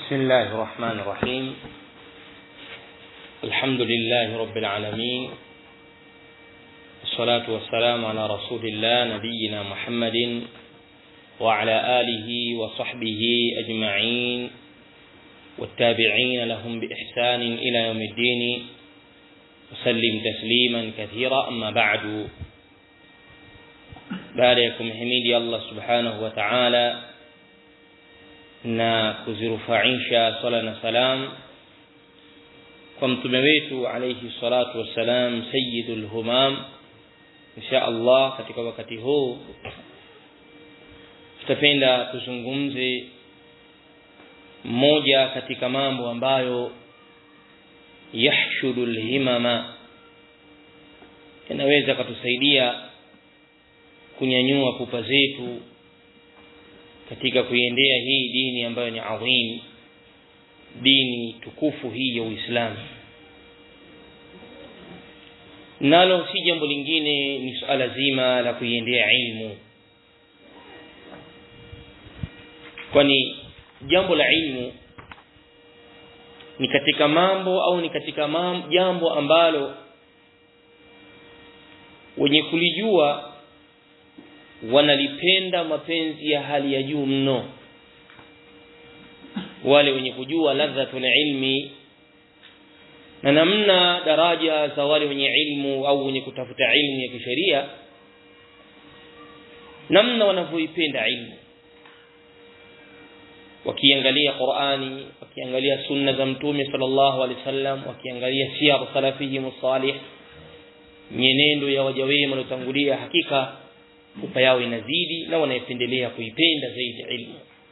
بسم الله الرحمن الرحيم. الحمد لله رب العالمين، والصلاة والسلام على رسول الله نبينا محمد وعلى آله وصحبه أجمعين والتابعين لهم بإحسان إلى يوم الدين، وسلم تسليما كثيرا. أما بعد، باركم حميدي الله سبحانه وتعالى na kuzirufaisha sala na salam kwa mtume wetu alayhi salatu wassalam sayyidul humam. Insha Allah katika wakati huu tutapenda tuzungumze moja katika mambo ambayo yahshudul himama, yanaweza kutusaidia kunyanyua pupa zetu katika kuiendea hii dini ambayo ni adhim, dini tukufu hii ya Uislamu. Nalo si jambo lingine, ni suala zima la kuiendea ilmu. Kwani jambo la ilmu ni katika mambo au ni katika jambo ambalo wenye kulijua wanalipenda mapenzi ya hali ya juu mno. Wale wenye kujua ladhatul ilmi na namna daraja za wale wenye ilmu au wenye kutafuta ilmu ya kisheria, namna wanavyoipenda ilmu, wakiangalia Qur'ani, wakiangalia sunna za Mtume sallallahu alaihi wasallam, wakiangalia siyar salafihim salih, mienendo ya waja wema waliotangulia, hakika pupa yao inazidi na wanapendelea kuipenda zaidi ilmu.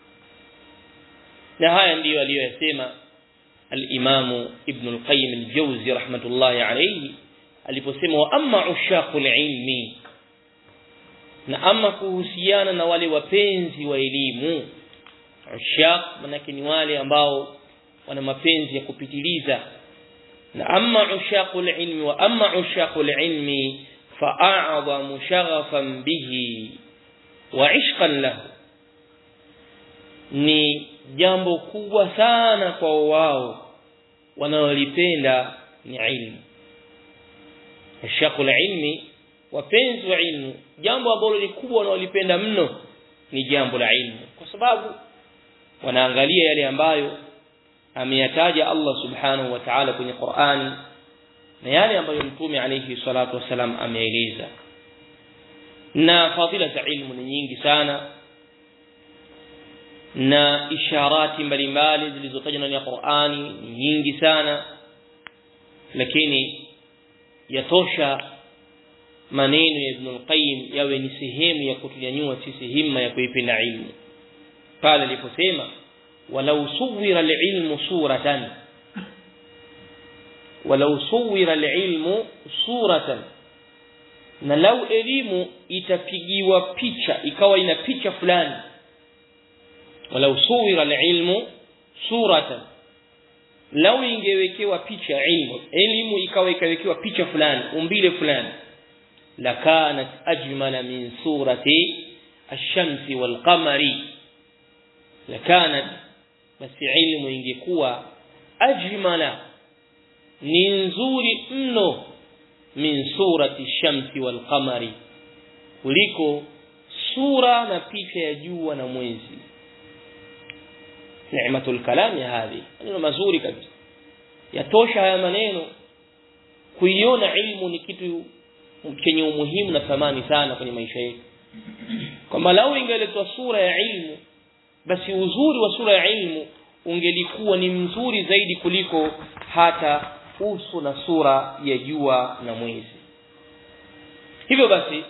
Na haya ndiyo aliyosema al-Imam Ibn al-Qayyim al-Jawzi rahmatullahi alayhi aliposema, wa amma ushaqul ilmi, na amma kuhusiana na wale wapenzi wa elimu. Ushaq manake ni wale ambao wana mapenzi ya kupitiliza. Na amma ushaqul ilmi, wa amma ushaqul ilmi فأعظم شغفا به وعشقا له, ni jambo kubwa sana kwa wao wanaolipenda ni ilmu. Ashaqul ilmi, wapenzi wa ilmu, jambo ambalo ni kubwa wanaolipenda mno ni jambo la ilmu, kwa sababu wanaangalia yale ambayo ameyataja Allah subhanahu wa ta'ala kwenye Qur'ani na yale ambayo Mtume alayhi salatu wasalam ameeleza. Na fadhila za ilmu ni nyingi sana, na isharati mbalimbali zilizotajwa ndani ya Qur'ani ni nyingi sana, lakini yatosha maneno ya Ibn al-Qayyim yawe ni sehemu ya kutunyanyua sisi himma ya kuipenda ilmu. Pale aliposema, walau suwira al-ilmu suratan, walau suwira al-ilmu suratan, na lau elimu itapigiwa picha ikawa ina picha fulani. Walau suwira al-ilmu suratan, lau ingewekewa picha elimu ikawa ikawekewa picha fulani, umbile fulani, lakanat ajmala min surati ash-shamsi wal-qamari, lakanat, basi ilmu ingekuwa ajmala, ni nzuri mno, min surati shamsi wal qamari, kuliko sura na picha ya jua na mwezi. Neematul kalami hadi, maneno mazuri kabisa. Yatosha haya maneno kuiona ilmu ni kitu chenye umuhimu na thamani sana kwenye maisha yetu. Kama lau ingeletwa sura ya ilmu, basi uzuri wa sura ya ilmu ungelikuwa ni mzuri zaidi kuliko hata uso na sura ya jua na mwezi. Hivyo basi,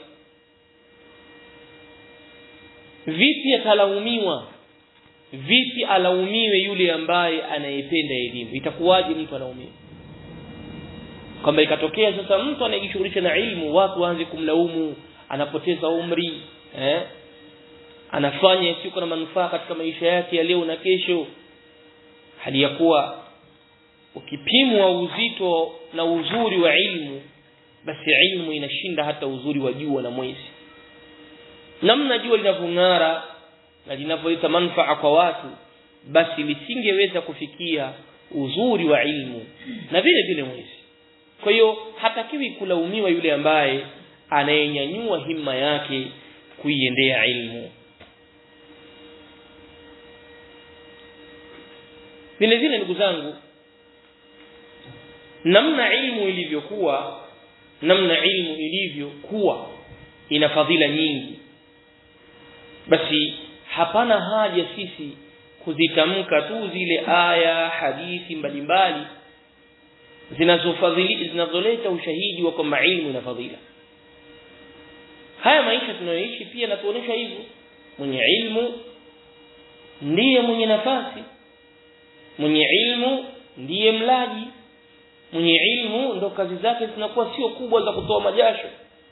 vipi atalaumiwa, vipi alaumiwe yule ambaye anayependa elimu? Itakuwaje mtu alaumiwe? Kwamba ikatokea sasa mtu anayejishughulisha na ilmu, watu waanze kumlaumu, anapoteza umri, anafanya yasiyo na manufaa katika maisha yake ya leo na kesho, hali ya kuwa ukipimwa uzito na uzuri wa ilmu, basi ilmu inashinda hata uzuri wa jua na mwezi. Namna jua linavong'ara na linavyoleta manufaa kwa watu, basi lisingeweza kufikia uzuri wa ilmu na vile vile mwezi. Kwa hiyo hatakiwi kulaumiwa yule ambaye anayenyanyua himma yake kuiendea ilmu. Vile vile ndugu zangu, namna ilmu ilivyokuwa ina fadhila nyingi, basi hapana haja sisi kuzitamka tu zile aya, hadithi mbalimbali zinazoleta ushahidi wa kwamba ilmu ina fadhila. Haya maisha tunayoishi pia natuonesha hivyo. Mwenye ilmu ndiye mwenye nafasi, mwenye ilmu ndiye mlaji, mwenye ilmu ndo kazi zake zinakuwa sio kubwa za kutoa majasho.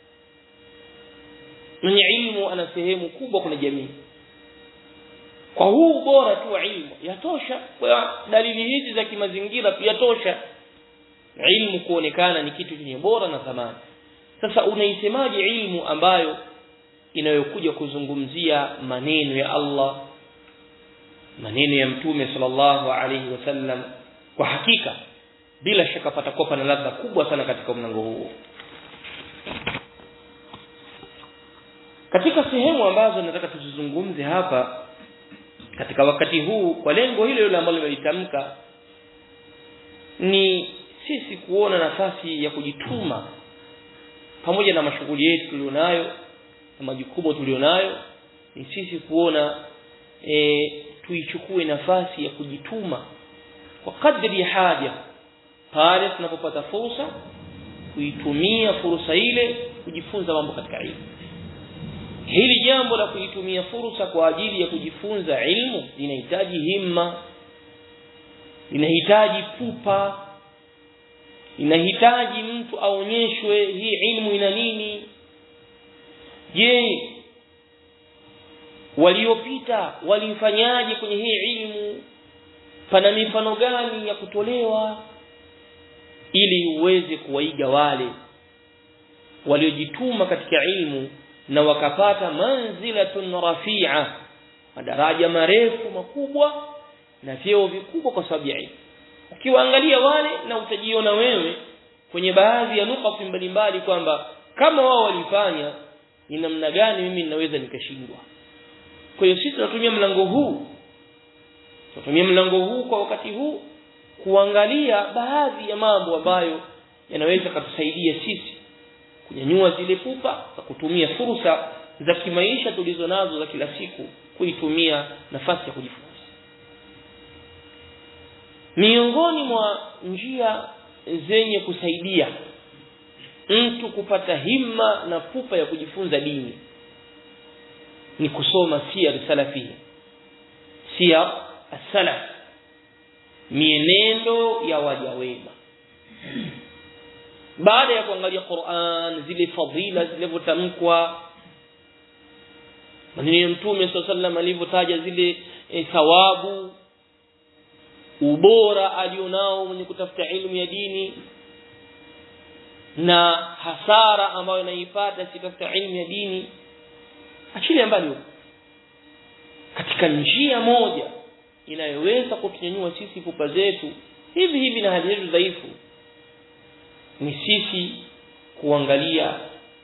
Mwenye ilmu ana sehemu kubwa kwenye jamii. Kwa huu bora tu wa ilmu yatosha, kwa dalili hizi za kimazingira pia yatosha ilmu kuonekana ni kitu chenye bora na thamani. Sasa unaisemaje ilmu ambayo inayokuja kuzungumzia maneno ya Allah, maneno ya Mtume sallallahu alayhi wasallam? Kwa hakika bila shaka patakuwa na ladha kubwa sana katika mlango huu. Katika sehemu ambazo nataka tuzungumze hapa katika wakati huu kwa lengo hilo ambalo nimelitamka, ni sisi kuona nafasi ya kujituma pamoja na mashughuli yetu tulionayo na majukumu tulionayo. Ni sisi kuona tuichukue nafasi ya kujituma kwa kadri ya haja, pale tunapopata fursa kuitumia fursa ile kujifunza mambo katika ilmu. Hili jambo la kuitumia fursa kwa ajili ya kujifunza ilmu linahitaji himma, linahitaji pupa, inahitaji mtu aonyeshwe hii ilmu ina nini. Je, waliopita walifanyaje kwenye hii ilmu? Pana mifano gani ya kutolewa ili uweze kuwaiga wale waliojituma katika ilmu na wakapata manzilatun rafi'a, madaraja marefu makubwa na vyeo vikubwa kwa sababu ya ilmu. Ukiwaangalia wale na utajiona wewe kwenye baadhi ya nukati mbalimbali kwamba kama wao walifanya, ni namna gani mimi ninaweza nikashindwa. Kwa hiyo sisi tunatumia mlango huu kwa wakati huu kuangalia baadhi ya mambo ambayo yanaweza kutusaidia sisi kunyanyua zile pupa za kutumia fursa za kimaisha tulizonazo za kila siku, kuitumia nafasi ya kujifunza. Miongoni mwa njia zenye kusaidia mtu kupata himma na pupa ya kujifunza dini ni kusoma siyar salafi, siyar as-salaf, mienendo ya waja wema. Baada ya kuangalia Qur'an, zile fadhila zilivyotamkwa, maneno ya Mtume sallallahu alayhi wasallam alivyotaja zile thawabu, ubora alionao mwenye kutafuta elimu ya dini na hasara ambayo anaipata sitafuta elimu ya dini, achilia mbali katika njia moja inayoweza kutunyanyua sisi pupa zetu hivi na hali yetu dhaifu, ni sisi kuangalia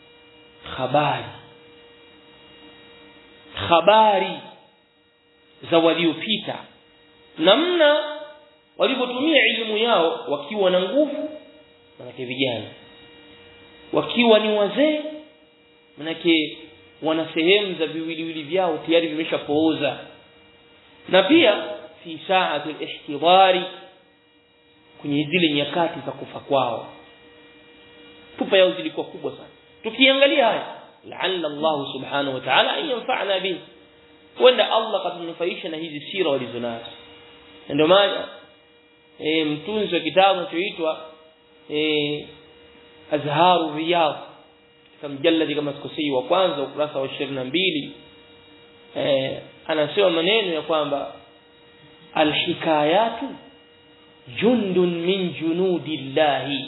habari za waliopita, namna walivyotumia elimu yao wakiwa na nguvu, manake vijana, wakiwa ni wazee, manake wana sehemu za viwiliwili vyao tayari vimeshapooza, na pia fi sa'atul ihtidari, kwenye zile nyakati za kufa kwao pupa yao zilikuwa kubwa sana. Tukiangalia haya, la'alla Allah subhanahu wa ta'ala yanfa'ana bihi, wanda Allah katunufaisha na hizi sira walizonazo. Ndio maana mtunzi wa kitabu kinachoitwa Azharu Riyad, katika mjalladi kama sikosei wa kwanza ukurasa wa 22, anasema maneno ya kwamba alhikayatu jundun min junudillahi.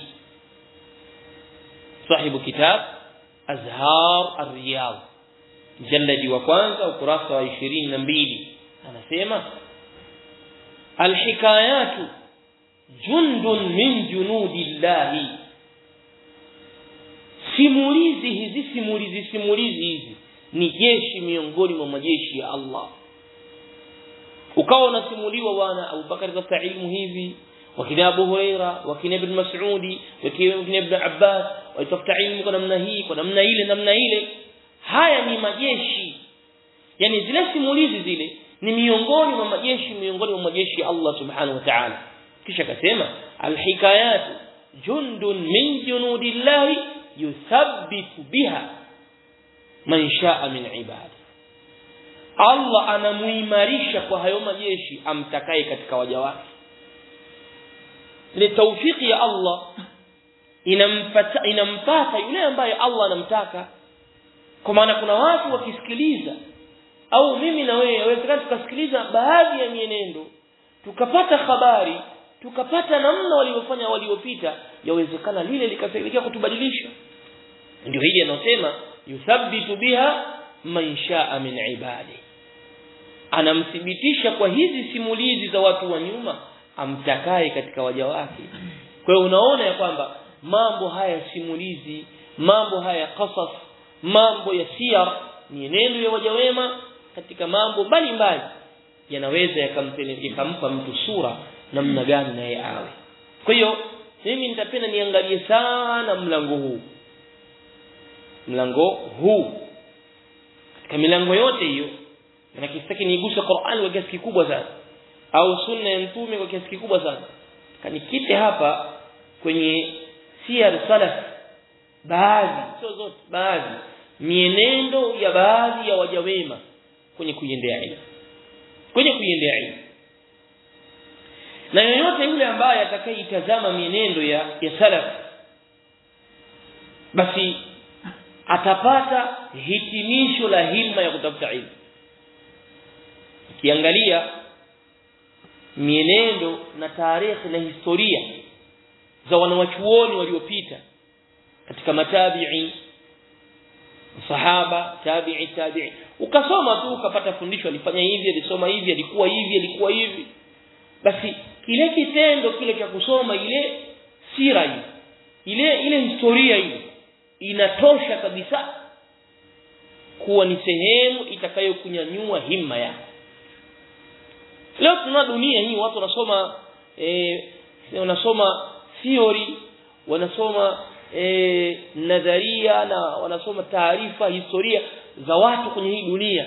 Sahibu kitab Azhar ar-Riyad, mjalladi wa kwanza ukurasa wa 22, anasema alhikayatu jundun min junudillahi, simulizi hizi ni jeshi miongoni mwa majeshi ya Allah. Ukawa unasimuliwa wana Abu Bakar katika ilmu hivi, wakina Abu Huraira, wakina Ibn Mas'udi, wakina Ibn Abbas, watafuta ilmu kwa namna hii, kwa namna ile. Haya ni majeshi, yani zile simulizi zile ni miongoni mwa majeshi ya Allah subhanahu wa ta'ala. Kisha akasema alhikayatu jundun min junudillahi yuthabbitu biha man sha'a min ibadi, Allah anamuimarisha kwa hayo majeshi amtakaye katika waja wake. Ile tawfiki ya Allah inampata yule ambaye Allah anamtaka. Kwa maana kuna watu wakisikiliza, au mimi na wewe wawezekana tukasikiliza baadhi ya mienendo, tukapata habari, tukapata namna walivyofanya waliopita, yawezekana lile likasaidia kutubadilisha. Ndio hili anasema yuthabbitu biha man sha'a min ibadi, anamthibitisha kwa hizi simulizi za watu wa nyuma amtakaye katika waja wake. Kwa hiyo unaona ya kwamba mambo haya simulizi, mambo haya qasas, mambo ya siyar, ni neno ya waja wema katika mambo mbalimbali, yanaweza yakampa mtu sura namna gani naye awe. Kwa hiyo mimi nitapenda niangalie sana mlango huu katika milango yote hiyo, na kisitaki niguse Qur'an kwa kiasi kikubwa sana au sunna ya mtume kwa kiasi kikubwa sana. Kanikite hapa kwenye siyar salaf, baadhi mienendo ya baadhi ya waja wema kwenye kuiendea ilmu. Na yoyote yule ambaye atakayetazama mienendo ya salaf, basi atapata hitimisho la himma ya kutafuta ilmu. Ukiangalia mienendo na tarehe na historia za wanawachuoni waliopita katika matabi'i, sahaba, tabi'i, ukasoma tu ukapata fundisho, alifanya hivi, alisoma hivi, alikuwa hivi, basi kile kitendo kile cha kusoma ile sira ile historia ile inatosha kabisa kuwa ni sehemu itakayokunyanyua himma yako. Leo tuna dunia hii, watu wanasoma theory, wanasoma nadharia, na wanasoma taarifa, historia za watu kwenye hii dunia,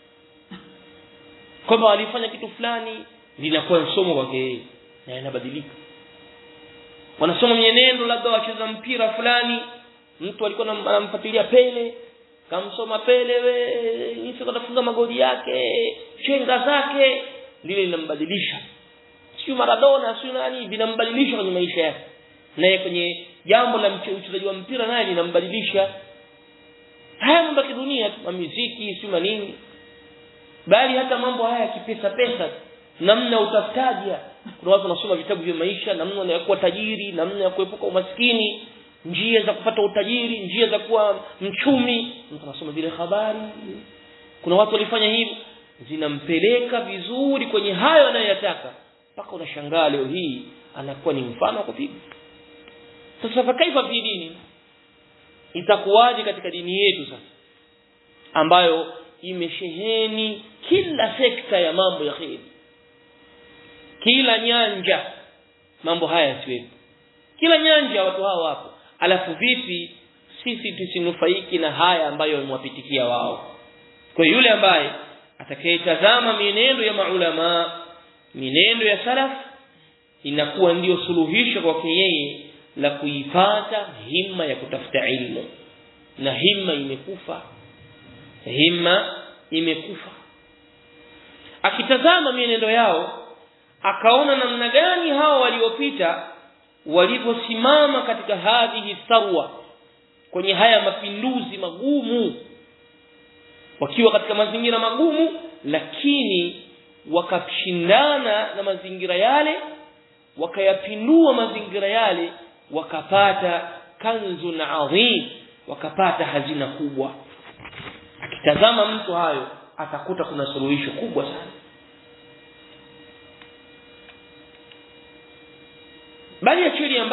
kwamba walifanya kitu fulani, linakuwa somo kwake na inabadilika. Wanasoma mienendo, labda wacheza mpira fulani, mtu alikuwa anamfuatilia Pele, kamsoma Pele, jinsi anafunga magoli yake, chenga zake, lile linambadilisha. Sio Maradona, sio nani, vinambadilisha kwenye maisha yake. Naye kwenye jambo la uchezaji wa mpira naye linambadilisha. Haya mambo ya dunia tu, muziki, sio nini, bali hata mambo haya kipesa, namna utafutaji. Kuna watu wanasoma vitabu vya maisha, namna ya kuwa tajiri, namna ya kuepuka umaskini, njia za kupata utajiri, njia za kuwa mchumi. Mtu anasoma zile habari. Kuna watu walifanya hivi, zinampeleka vizuri kwenye hayo anayotaka, mpaka unashangaa leo hii anakuwa ni mfano wa kupiga. Sasa fakaifa fi dini, itakuwaje katika dini yetu sasa ambayo imesheheni kila sekta ya mambo ya kheri, kila nyanja mambo haya siwepo, kila nyanja watu hao wapo, alafu vipi sisi tusinufaiki na haya ambayo yamewapitikia wao? Kwa yule ambaye atakayetazama mienendo ya maulama, mienendo ya salaf, inakuwa ndio suluhisho kwake yeye la kuipata himma ya kutafuta ilmu. Na himma imekufa. Akitazama mienendo yao, akaona namna gani hao waliopita waliposimama katika hadhihi sarwa, kwenye haya mapinduzi magumu, wakiwa katika mazingira magumu, lakini wakashindana na mazingira yale, wakayapindua mazingira yale, wakapata kanzun adhim, wakapata hazina kubwa. Akitazama mtu hayo, atakuta kuna suluhisho kubwa sana. bali achilia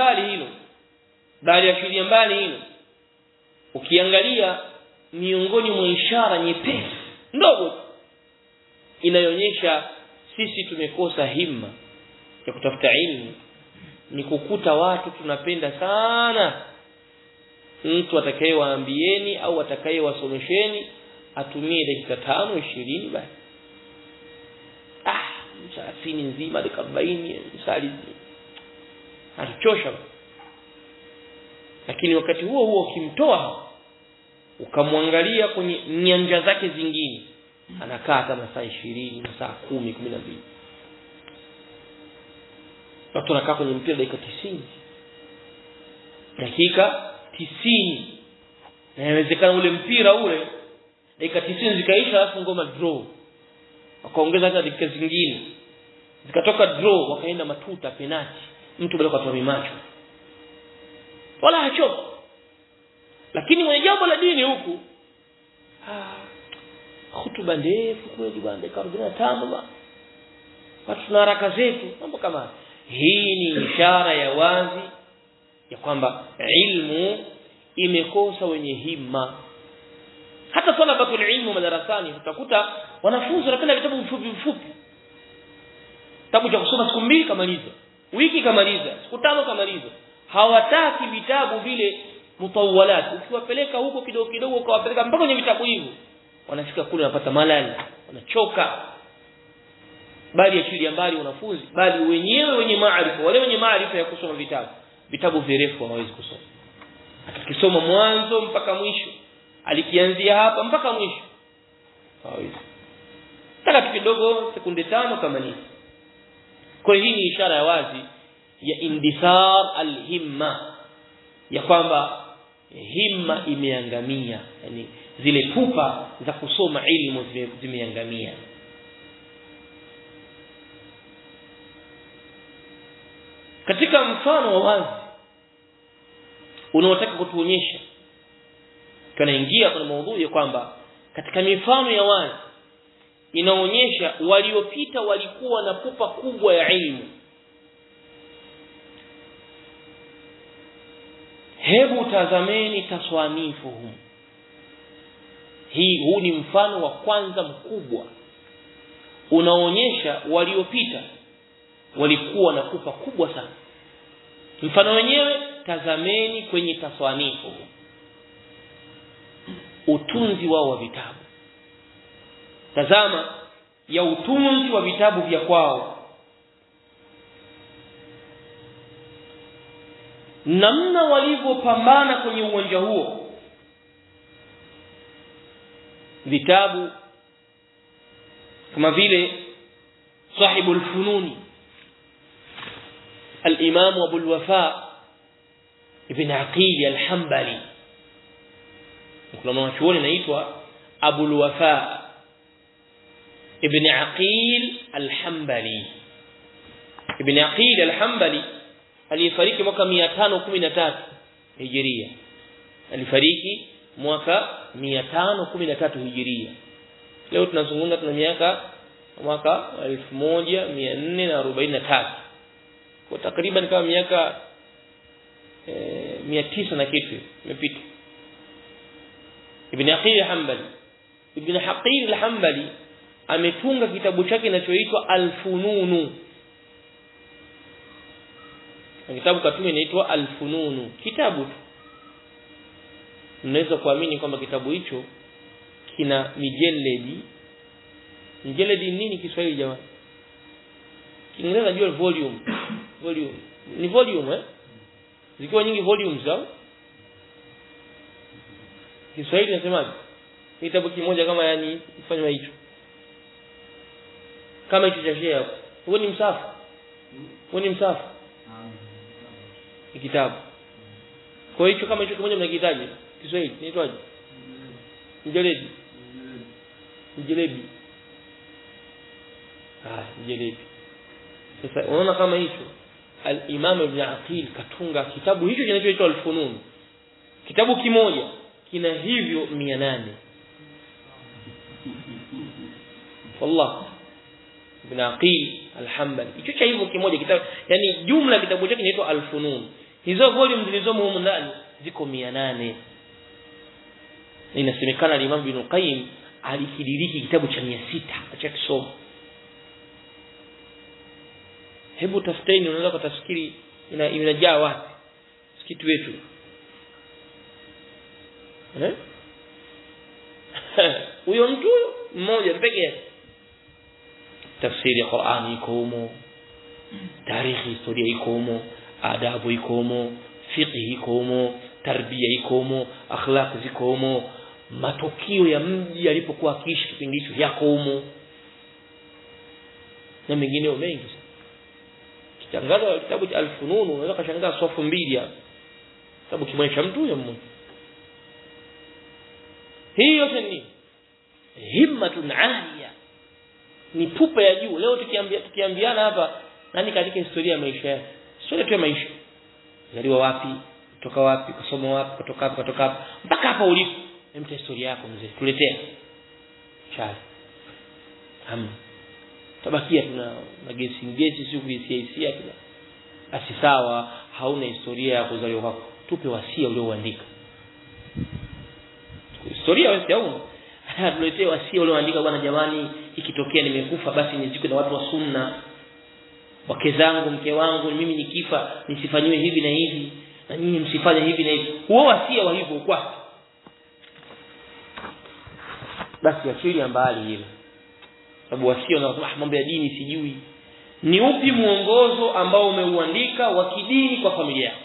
mbali hilo ukiangalia miongoni mwa ishara nyepesi ndogo inayoonyesha sisi tumekosa himma ya kutafuta ilmu ni kukuta watu tunapenda sana mtu atakayewaambieni au atakayewasomesheni atumie dakika 5-20 basi msafini nzima dakika 40 msali atachosha. Lakini wakati huo ukimtoa ukamwangalia kwenye nyanja zake zingine anakaa kama saa 20 saa 10 12 watu wanakaa kwenye mpira dakika 90 na inawezekana ule mpira ule dakika 90 zikaisha alafu ngoma draw wakaongeza hata dakika zingine zikatoka draw wakaenda matuta penalty mtu bado katoa mimacho wala hachoki. Lakini mwenye jambo la dini huku hutuba ndefu kweli bwana dakika 45 bwana watu tuna haraka zetu mambo kama hii ni ishara ya wazi ya kwamba ilmu imekosa wenye himma. Hata talabatul ilmu madarasani utakuta wanafunzi wanapenda vitabu vifupi kitabu cha kusoma siku 2 kamaliza wiki kamaliza siku 5 kamaliza hawataki vitabu vile mutawalat ukiwapeleka huko kidogo kidogo ukawapeleka mpaka kwenye vitabu hivyo wanafika kule wanapata malali wanachoka. Bali achilia mbali wanafunzi bali wenyewe wenye maarifa wale wenye maarifa ya kusoma vitabu virefu hawawezi kusoma. Akisoma mwanzo mpaka mwisho alikianzia hapa mpaka mwisho hawezi taka kidogo sekunde 5 kama nini. Kwa hii ni ishara ya wazi ya indisar alhimma ya kwamba himma imeangamia yani zile pupa za kusoma ilmu zimeangamia. Katika mfano wa wazi unaotaka kutuonyesha tunaingia kwenye maudhui kwamba katika mifano ya wazi inaonyesha waliopita walikuwa na pupa kubwa ya ilmu. Hebu tazameni taswanifuhum. Huu ni mfano wa kwanza mkubwa unaonyesha waliopita walikuwa na pupa kubwa sana. Mfano wenyewe tazameni kwenye taswanifu utunzi wao wa vitabu. Tazama ya utunzi wa vitabu vya kwao namna walivyopambana kwenye uwanja huo. Vitabu kama vile Sahibul Fununi الإمام أبو الوفاء ابن عقيل الحنبلي كلما نشوفه نيتوا أبو الوفاء ابن عقيل الحنبلي ابن عقيل الحنبلي alifariki mwaka 513 hijiria alifariki mwaka 513 hijiria. Leo tunazungumza tuna mwaka 1443 kwa takriban kama miaka 900 na kitu imepita. Ibn Aqil al-Hanbali Ibn Aqil al-Hanbali ametunga kitabu chake kinachoitwa Al-Fununu. Kitabu katume inaitwa Al-Fununu. Kitabu tu mnaweza kuamini kwamba kitabu hicho kina mijeledi. Mijeledi nini Kiswahili jamani? Kiingereza najua volume ni volume zikiwa nyingi volumes au Kiswahili nasemaje? Kitabu kimoja kama yani ifanywa hicho kama hicho cha share hapo. Huo ni msafu ni kitabu. Kwa hiyo kama hicho kimoja mnakihitaji Kiswahili inaitwaje? Mjelebi mjelebi. Sasa unaona kama hicho al-Imam Ibn Aqil katunga kitabu hicho kinachoitwa Al-Funun. Kitabu kimoja kina hivyo 800. Wallah ibn Aqil al-Hanbali. Hicho cha hivyo kimoja kitabu, yani jumla kitabu chake kinaitwa Al-Funun. Hizo volume zilizomo huko ndani ziko 800. Inasemekana Imam Ibn Qayyim alikidiriki kitabu cha 600 cha kusoma. Hebu tafuteni, unaweza kutafikiri inajaa wapi msikiti wetu huyo mtu mmoja pekee yake. Tafsiri ya Qur'ani iko humo, tarikhi, historia iko humo, adabu iko humo, fiqh iko humo, tarbia iko humo, akhlaq ziko humo, matukio ya mji alipokuwa akiishi kipindi hicho yako humo, na mengineo mengi. Kitangaza kitabu cha Al-Funun, unaweza kushangaa safu mbili hapo, kitabu kimoja cha mtu mmoja. Hiyo ni himmatun aliya, ni pupa ya juu. Leo tukiambiana hapa nani katika historia ya maisha yake, sio tu maisha, zaliwa wapi, kutoka wapi, kusoma wapi, kutoka wapi mpaka hapa ulipo, mta historia yako mzee, tuletea chali tabakia tuna magesi sio kuhisia kila basi. Sawa, hauna historia ya kuzaliwa kwako, tupe wasia ulioandika. Historia wewe hauna, tuletee wasia ulioandika, bwana jamani, ikitokea nimekufa basi nizikwe na watu wa sunna, wake zangu, mke wangu, mimi nikifa nisifanywe hivi na hivi, na nyinyi msifanye hivi na hivi. Huo wasia wa hivyo kwa basi akili mbali hilo, sababu wasia na mambo ya dini sijui. Ni upi muongozo ambao umeuandika wa kidini kwa familia yako?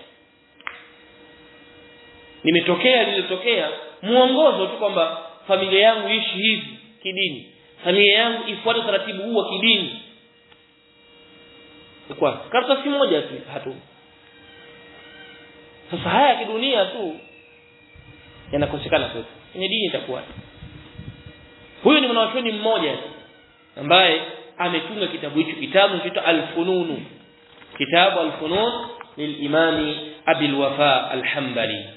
Lilitokea muongozo tu kwamba familia yangu ishi hivi kidini, familia yangu ifuate taratibu huu wa kidini. Kwa karatasi moja tu hatu. Sasa haya kidunia tu yanakosekana kwetu. Kwenye dini itakuwa. Huyo ni mwanachuoni mmoja ambaye ametunga kitabu hicho, kitabu kinaitwa Al-Funun. Kitabu Al-Funun lil-Imam Abi al-Wafa al-Hanbali.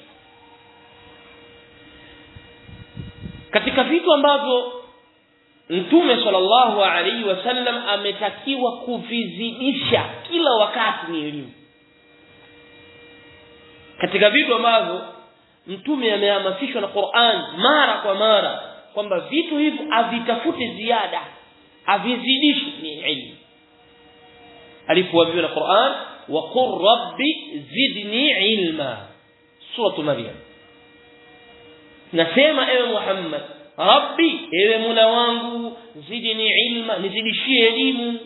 Katika vitu ambavyo Mtume sallallahu alaihi wasallam ametakiwa kuvizidisha kila wakati ni elimu. Katika vitu ambavyo Mtume amehamasishwa na Qur'an mara kwa mara kwamba vitu hivi avitafute ziada, avizidishi ni elimu. Alipoambiwa na Qur'an, wa qur rabbi zidni ilma, surah Maryam, nasema ewe Muhammad, rabbi, ewe Mola wangu, zidni ilma, nizidishie elimu.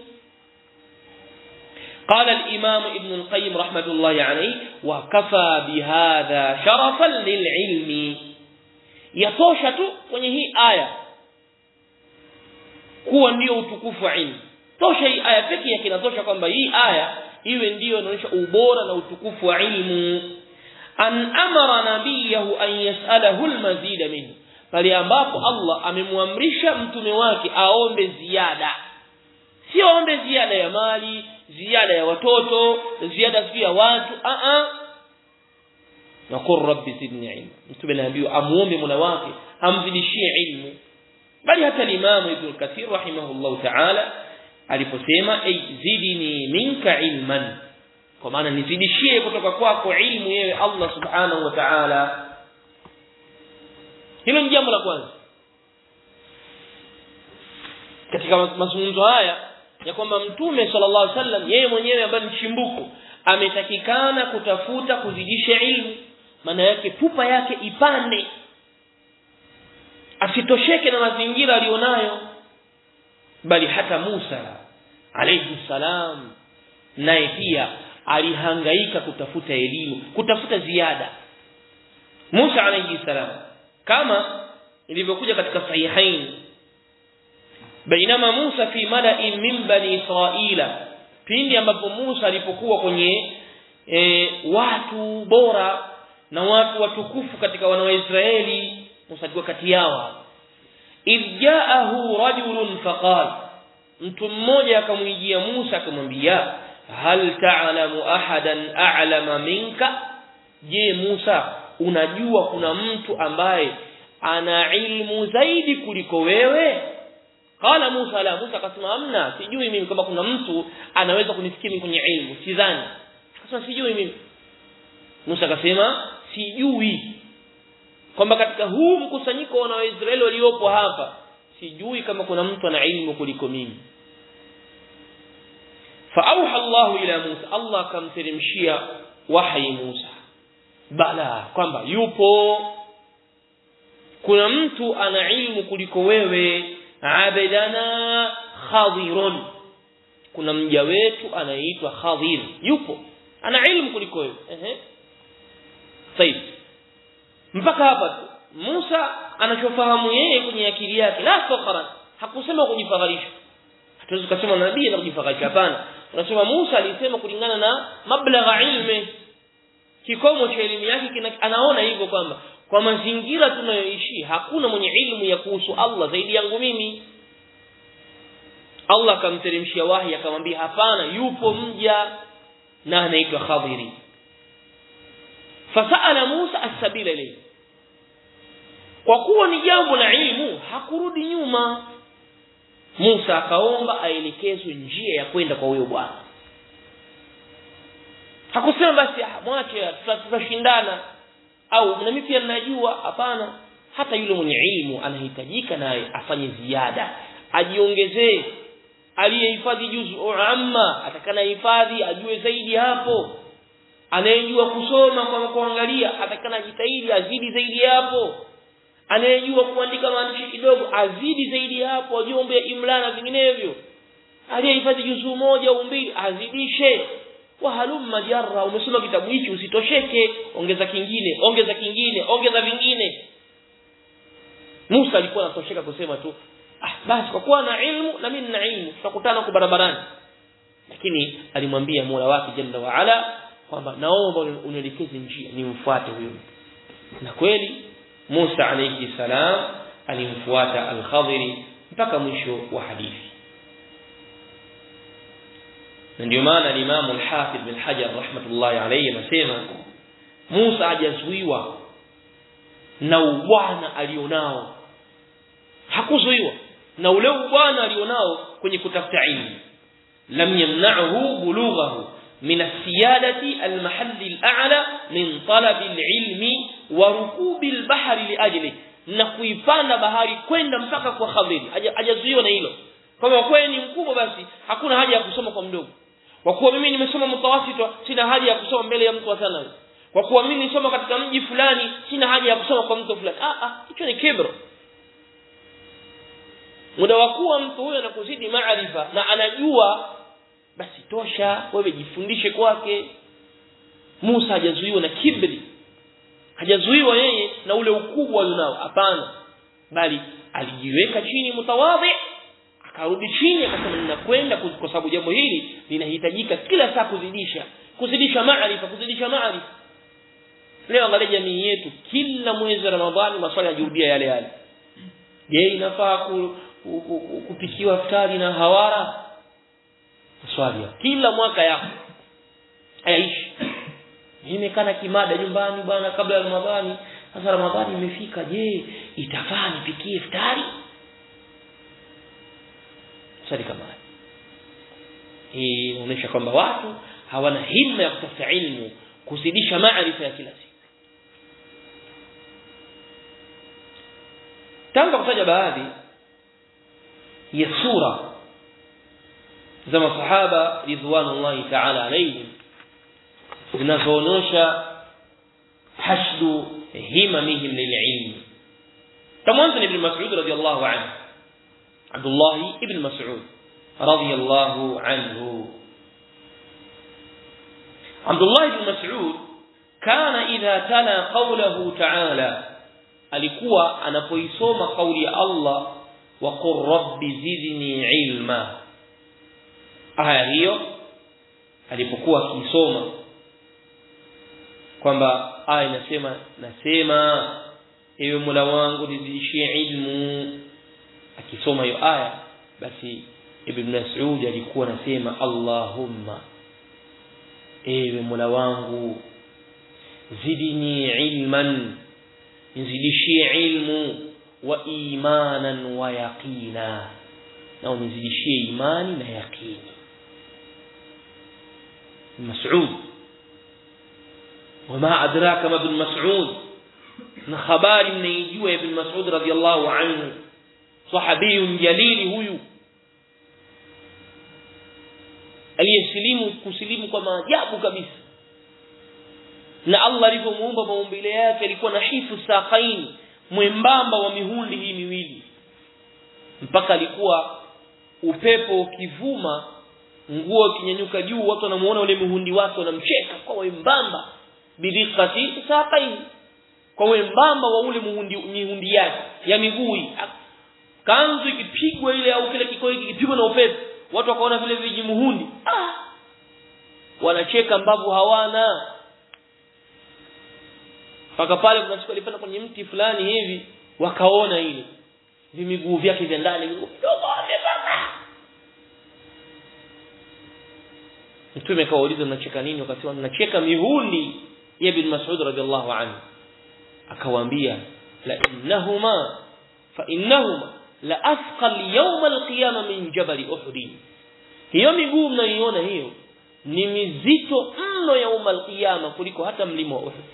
قال الإمام ابن القيم رحمة الله عليه وكفى بهذا شرفا للعلم. yatosha tu kwenye hii aya kuwa ndio utukufu wa ilmu. Tosha hii aya pekee yake inatosha kwamba hii aya iwe ndio inaonyesha ubora na utukufu wa ilmu. An amara nabiyahu an yasalahu almazid minhu, pale ambapo Allah amemwamrisha mtume wake aombe ziada. Sio aombe ziada ya mali, ziada ya watoto, ziada pia watu, na qur rabbi zidni ilma. Mtume anaambiwa amuombe Mola wake amzidishie ilmu. Bali hata Imam Ibn Kathir rahimahullah ta'ala aliposema zidni minka ilman, kwa maana nizidishie kutoka kwako ilmu yewe Allah subhanahu wa ta'ala. Hilo ni jambo la kwanza katika mazungumzo haya ya kwamba Mtume sallallahu alaihi wasallam yeye mwenyewe ambaye ni chimbuko ametakikana kutafuta kuzidisha ilmu. Maana yake pupa yake ipande, asitosheke na mazingira alionayo. Bali hata Musa alayhi salam naye pia alihangaika kutafuta elimu, kutafuta ziada. Musa alayhi salam kama ilivyokuja katika sahihain, bainama Musa fi mala'in min bani Israila, pindi ambapo Musa alipokuwa kwenye watu bora na watu watukufu katika wana wa Israeli, Musa alikuwa kati yao. Idja'ahu rajulun faqala, mtu mmoja akamwijia Musa akamwambia, hal ta'lamu ahadan a'lama minka, je Musa unajua kuna mtu ambaye ana ilmu zaidi kuliko wewe? Qala Musa la, Musa akasema amna, sijui mimi kama kuna mtu anaweza kunifikiri kwenye ilmu, sidhani. Akasema sijui mimi. Musa akasema sijui kwamba katika huu mkusanyiko wa Waisraeli waliopo hapa, sijui kama kuna mtu ana ilmu kuliko mimi. Faauha Allah ila Musa, Allah akamteremshia wahi Musa, bala, kwamba yupo, kuna mtu ana ilmu kuliko wewe. Abdana Khadirun, kuna mja wetu anaitwa Khadir, yupo ana ilmu kuliko wewe. Sahihi. Mpaka hapa Musa anachofahamu yeye kwenye akili yake, la fakhran, hakusema kujifakharisha. Hatuwezi kusema nabii na kujifakharisha, hapana. Unasema Musa alisema kulingana na mablagha ilmi, kikomo cha elimu yake, anaona hivyo kwamba kwa mazingira tunayoishi hakuna mwenye ilmu ya kuhusu Allah zaidi yangu mimi. Allah akamteremshia wahi akamwambia hapana, yupo mja na anaitwa Khadiri. Fasaala Musa as-sabila ilayhi, kwa kuwa ni jambo la ilmu hakurudi nyuma. Musa akaomba aelekezwe njia ya kwenda kwa huyo bwana. Hakusema basi mwache tutashindana au na mimi pia ninajua, hapana. Hata yule mwenye ilmu anahitajika naye afanye ziada, ajiongezee. Aliyehifadhi juzu amma atakana hifadhi ajue zaidi hapo. Anayejua kusoma kwa kuangalia atakana jitahidi azidi zaidi hapo. Anayejua kuandika maandishi kidogo azidi zaidi hapo, ajombe imla na vinginevyo. Aliyehifadhi juzu moja au mbili azidishe. Wa halumma jarra, umesoma kitabu hichi usitosheke, ongeza kingine, ongeza kingine, ongeza vingine. Musa alikuwa anatosheka kusema tu basi kwa kuwa na ilmu na mimi nina ilmu, tutakutana kwa barabarani. Lakini alimwambia Mola wake Jalla wa Ala kwamba naomba unielekeze njia nimfuate huyo. Na kweli Musa alayhi salam alimfuata al-Khadiri mpaka mwisho wa hadithi. Na ndio maana Imam al-Hafidh bin Hajar rahmatullahi alayhi anasema Musa hajazuiwa na ubwana alionao, hakuzuiwa na ule ubwana alionao kwenye kutafuta ilmu. Lam yamna'hu bulughahu min as-siyadati al-mahalli al-a'la min talab al-ilmi wa rukubi al-bahri li ajli, na kuipanda bahari kwenda mpaka kwa Khadiri. Hajazuiwa na hilo. Kama kweli ni mkubwa basi hakuna haja ya kusoma kwa mdogo. Kwa kuwa mimi nimesoma mutawasita sina haja ya kusoma mbele ya mtu wa sana. Kwa kuwa mimi nisoma katika mji fulani sina haja ya kusoma kwa mtu fulani. Hicho ni kibro. Muda wa kuwa mtu huyo anakuzidi maarifa na anajua, basi tosha wewe jifundishe kwake. Musa hajazuiwa na kibri, hajazuiwa yeye na ule ukubwa alionao, hapana, bali alijiweka chini mutawadhi, akarudi chini akasema ninakwenda kwa sababu jambo hili linahitajika kila saa kuzidisha maarifa. Leo angalia jamii yetu, kila mwezi wa Ramadhani maswali yajirudia yale yale. Je, inafaa kupikiwa iftari na hawara? Swali kila mwaka yako aishi. Nimekana kimada nyumbani bwana kabla ya Ramadhani, sasa Ramadhani imefika, je itafaa nipikie iftari? Swali kama hii inaonyesha kwamba watu hawana himma ya kutafuta ilmu, kuzidisha maarifa ya kila siku. Tangu kutaja baadhi ya sura za masahaba ridwanullahi ta'ala alayhim zinazoonyesha hashdu himamihim lililm. Tamwanza ibn Mas'ud radiyallahu anhu, Abdullah ibn Mas'ud radiyallahu anhu. Abdullah ibn Mas'ud kana idha tala qawluhu ta'ala, alikuwa anapoisoma kauli ya Allah wa qur rabbi zidni ilma, aya hiyo alipokuwa akisoma kwamba aya nasema ewe Mola wangu nizidishie ilmu, akisoma hiyo aya basi Ibn Mas'ud alikuwa anasema Allahumma, ewe Mola wangu zidni ilman, nizidishie ilmu, wa imanan wa yaqina, na unizidishie imani na yaqini. Mas'ud, wama adraka ma ibn Mas'ud, na habari mnaijua ibn Mas'ud radhiyallahu anhu, sahabiyun jalili huyu aliyesilimu kusilimu kwa maajabu kabisa. Na Allah alipomuumba maumbile yake alikuwa na hifu saqain, mwembamba wa mihundi hii miwili, mpaka alikuwa upepo ukivuma, nguo kinyanyuka juu, watu wanamuona ule mihundi wake wanamcheka kwa wembamba, bidhiqati saqain, kwa wembamba wa ule mihundi yake ya miguu. Kanzu ikipigwa ile au kile kikoi kikipigwa na upepo, watu wakaona vile vijimuhundi, wanacheka mbavu hawana. Paka pale kuna siku alipanda kwenye mti fulani hivi, wakaona ile vimiguu vyake vya ndani kidogo amepaka. Mtume kauliza mnacheka nini? Wakasema mnacheka mihundi ya ibn Mas'ud radhiallahu anhu. Akawaambia fa innahuma la athqal yawm al-qiyamah min jabal Uhud. Hiyo miguu mnayoiona hiyo ni mizito mno yawm al-qiyamah kuliko hata mlima wa Uhud.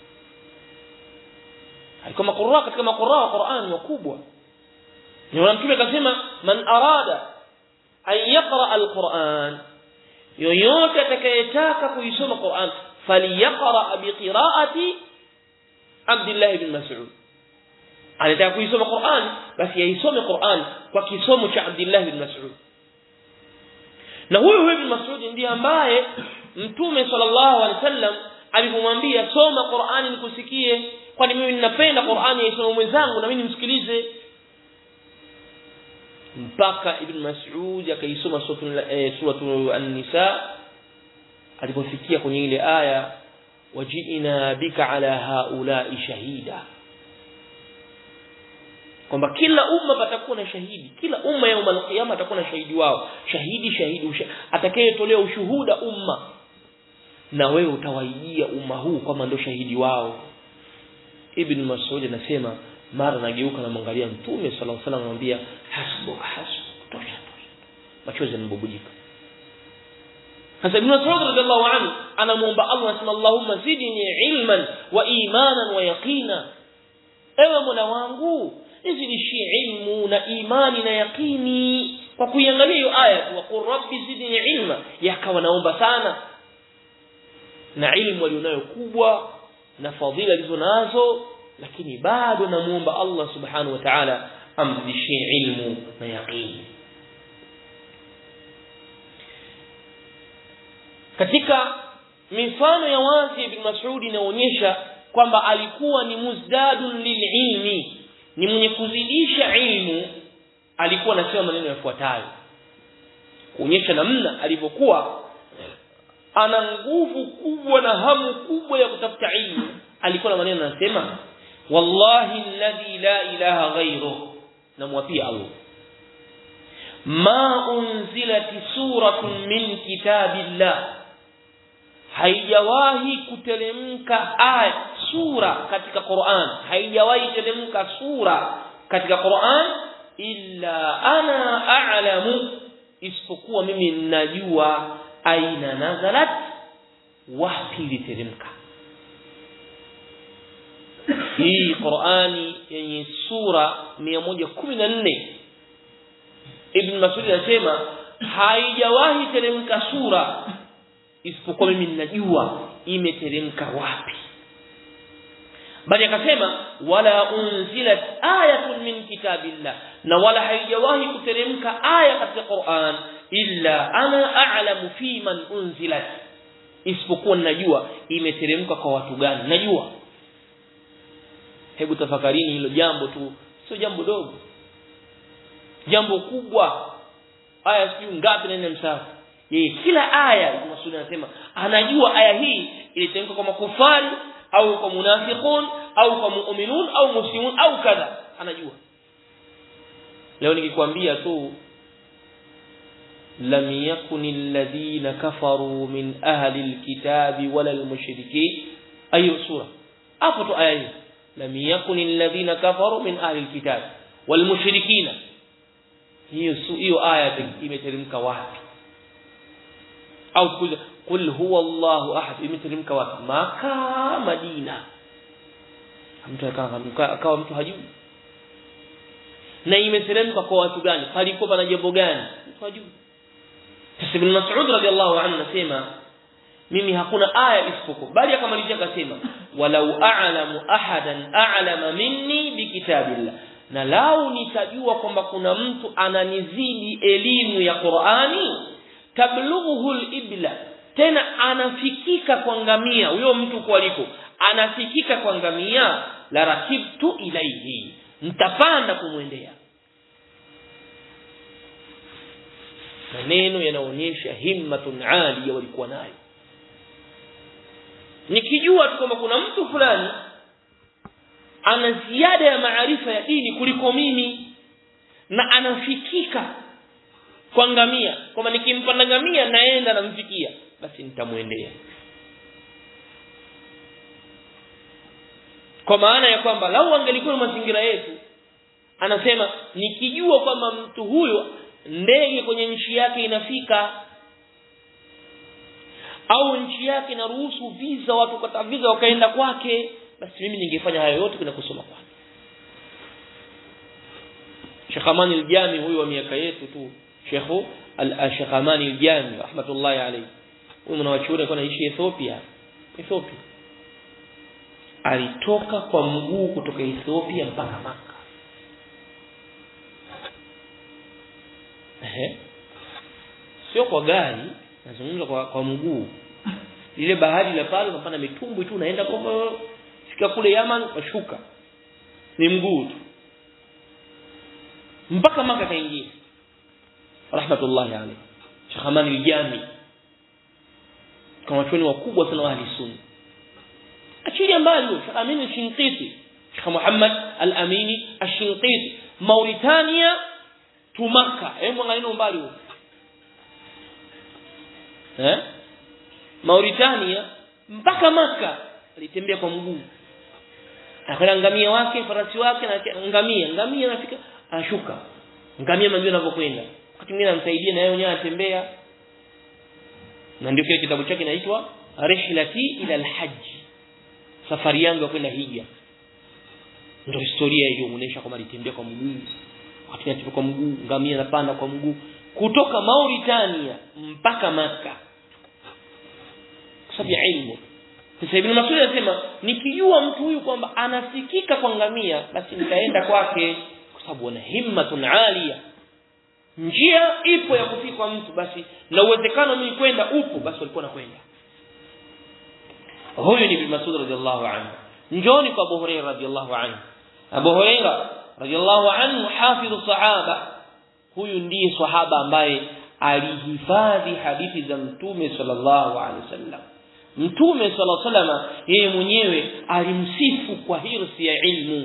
Kama qurra katika maqurra wa Qur'an wakubwa. Ndio Mtume akasema man arada an yaqra al-Qur'an, yoyote atakayetaka kuisoma Qur'an, falyaqra bi qira'ati Abdullah ibn Mas'ud. Anataka kuisoma Qur'an, basi yaisome Qur'an kwa kisomo cha Abdullah ibn Mas'ud. Na huyo ibn Mas'ud ndiye ambaye Mtume sallallahu alaihi wasallam alipomwambia soma Qur'ani nikusikie, kwani mimi ninapenda Qur'ani yaisome mwenzangu na mimi nimsikilize. Mpaka ibn Mas'ud akaisoma suratul an-Nisa, alipofikia kwenye ile aya waji'na bika ala haula'i shahida, kwamba kila umma patakuwa na shahidi, kila umma ya umma al-qiyama atakuwa na shahidi wao. Shahidi atakayetolea ushuhuda umma, na wewe utawaijia umma huu kama ndio shahidi wao. Ibn Mas'ud anasema mara nageuka na mwangalia Mtume sallallahu alaihi wasallam, anamwambia hasbu tosha, machozi yanabubujika. Sasa Ibn Mas'ud radhiallahu anhu anamuomba Allah, anasema Allahumma zidni ilman wa imanan wa yaqina, ewe Mola wangu nizidishie ilmu na imani na yaqini. Kwa kuiangalia hiyo aya wa qur rabbi zidni ilma, yakawa naomba sana, na ilmu alionayo kubwa na fadhila alizonazo, lakini bado namuomba Allah subhanahu wa ta'ala amzidishie ilmu na yaqini. Katika mifano ya wazi Ibn Mas'ud inaonyesha kwamba alikuwa ni muzdadun lililmi, ni mwenye kuzidisha ilmu. Alikuwa anasema maneno yafuatayo kuonyesha namna alivyokuwa ana nguvu kubwa na hamu kubwa ya kutafuta ilmu. Alikuwa na maneno anasema wallahi alladhi la ilaha ghayruhu, namwapia Allah, ma unzilati suratun min kitabillah, haijawahi kuteremka aya sura katika Qur'an, haijawahi kuteremka sura katika Qur'an illa ana a'lamu, isipokuwa mimi ninajua aina nazalat, wapi iliteremka. Hii Qur'ani yenye sura 114, Ibn Mas'ud anasema haijawahi teremka sura isipokuwa mimi ninajua imeteremka wapi. Bali akasema wala unzilat ayatun min kitabillah, na wala haijawahi kuteremka aya katika Qur'an illa ana a'lamu fi man unzilat, isipokuwa ninajua imeteremka kwa watu gani, najua. Hebu tafakarini hilo jambo tu, sio jambo dogo, jambo kubwa. Aya sio ngapi ndani ya msahafu, yeye kila aya Mtume anasema anajua aya hii iliteremka kwa makufari au kwa munafiqun au kwa mu'minun au muslimun au kadha, anajua. Leo nikikwambia tu lam yakunil ladina kafaru min ahli alkitabi wala almushrikeen, ayu sura hapo tu aya hii, lam yakunil ladina kafaru min ahli alkitabi wal mushrikeen. hiyo aya imeteremka wapi? Au kul huwa Allahu ahad imeteremka wapi? Maka, Madina. Mtu akawa mtu hajui. Na imeteremka kwa watu gani? Palikuwa pana jambo gani? Mtu hajui. Sasa Ibn Mas'ud radhiallahu anhu anasema mimi hakuna aya isipokuwa, bali akamalizia akasema walau a'lamu ahadan a'lama minni bikitabillah, na lau nitajua kwamba kuna mtu ananizidi elimu ya Qur'ani, tablughuhu al-ibla, tena anafikika kwa ngamia, huyo mtu kwaliko anafikika kwa ngamia, la rakibtu ilayhi, nitapanda kumwendea. Maneno yanaonyesha himmatun aliya walikuwa nayo. Nikijua tu kwamba kuna mtu fulani ana ziada ya maarifa ya dini kuliko mimi na anafikika kwa ngamia, kama nikimpanda ngamia naenda namfikia, basi nitamwendea. Kwa maana ya kwamba lau angelikuwa mazingira yetu, anasema nikijua kwamba mtu huyo ndege kwenye nchi yake inafika, au nchi yake inaruhusu visa, watu kata visa wakaenda kwake, basi mimi ningefanya hayo yote kuna kusoma kwake. Sheikh Amani al-Jami huyu wa miaka yetu tu, Sheikh Amani al-Jami rahmatullahi alayhi, huyu mwanachuoni alikuwa anaishi Ethiopia. Alitoka kwa mguu kutoka Ethiopia mpaka Makka. Sio kwa gari, nazungumza kwa mguu. Ile bahari la pale unapanda mitumbwi tu unaenda kwa fika kule Yaman washuka. Ni mguu tu. Mpaka Makka kaingia. Rahmatullahi alayhi. Sheikh Amani al-Jami. Kama watu wakubwa sana wa ahli sunna. Achilia mbali Sheikh Amin al-Shinqiti, Sheikh Muhammad al-Amini al-Shinqiti, Mauritania tu Makka. Hebu angalia mbali huko. Mauritania mpaka Makka alitembea kwa mguu. Akaenda ngamia wake, farasi wake na ngamia anafika, anashuka. Ngamia mambo yanavyokwenda. Wakati mwingine anamsaidia na yeye mwenyewe anatembea. Na ndio kile kitabu chake kinaitwa Rihlati ila al-Hajj. Safari yangu ya kwenda hija. Ndio historia hiyo inaonyesha kama alitembea kwa mguu. Wakati anatembea kwa mguu, ngamia anapanda kwa mguu kutoka Mauritania mpaka Makka. Kwa sababu ya ilmu. Sasa Ibn Mas'ud anasema nikijua mtu huyu kwamba anafikika kwa ngamia, basi nitaenda kwake, kwa sababu ana himmatun aliya. Njia ipo ya kufika kwa mtu, basi na uwezekano mimi kwenda upo, basi walikuwa nakwenda. Huyu ni Ibn Mas'ud radhiyallahu anhu. Njoni kwa Abu Hurairah radhiyallahu anhu. Abu Hurairah radhiyallahu anhu hafidhu sahaba. Huyu ndiye sahaba ambaye alihifadhi hadithi za Mtume sallallahu alaihi wasallam. Mtume sallallahu alaihi wasallam yeye mwenyewe alimsifu kwa hirsi ya ilmu.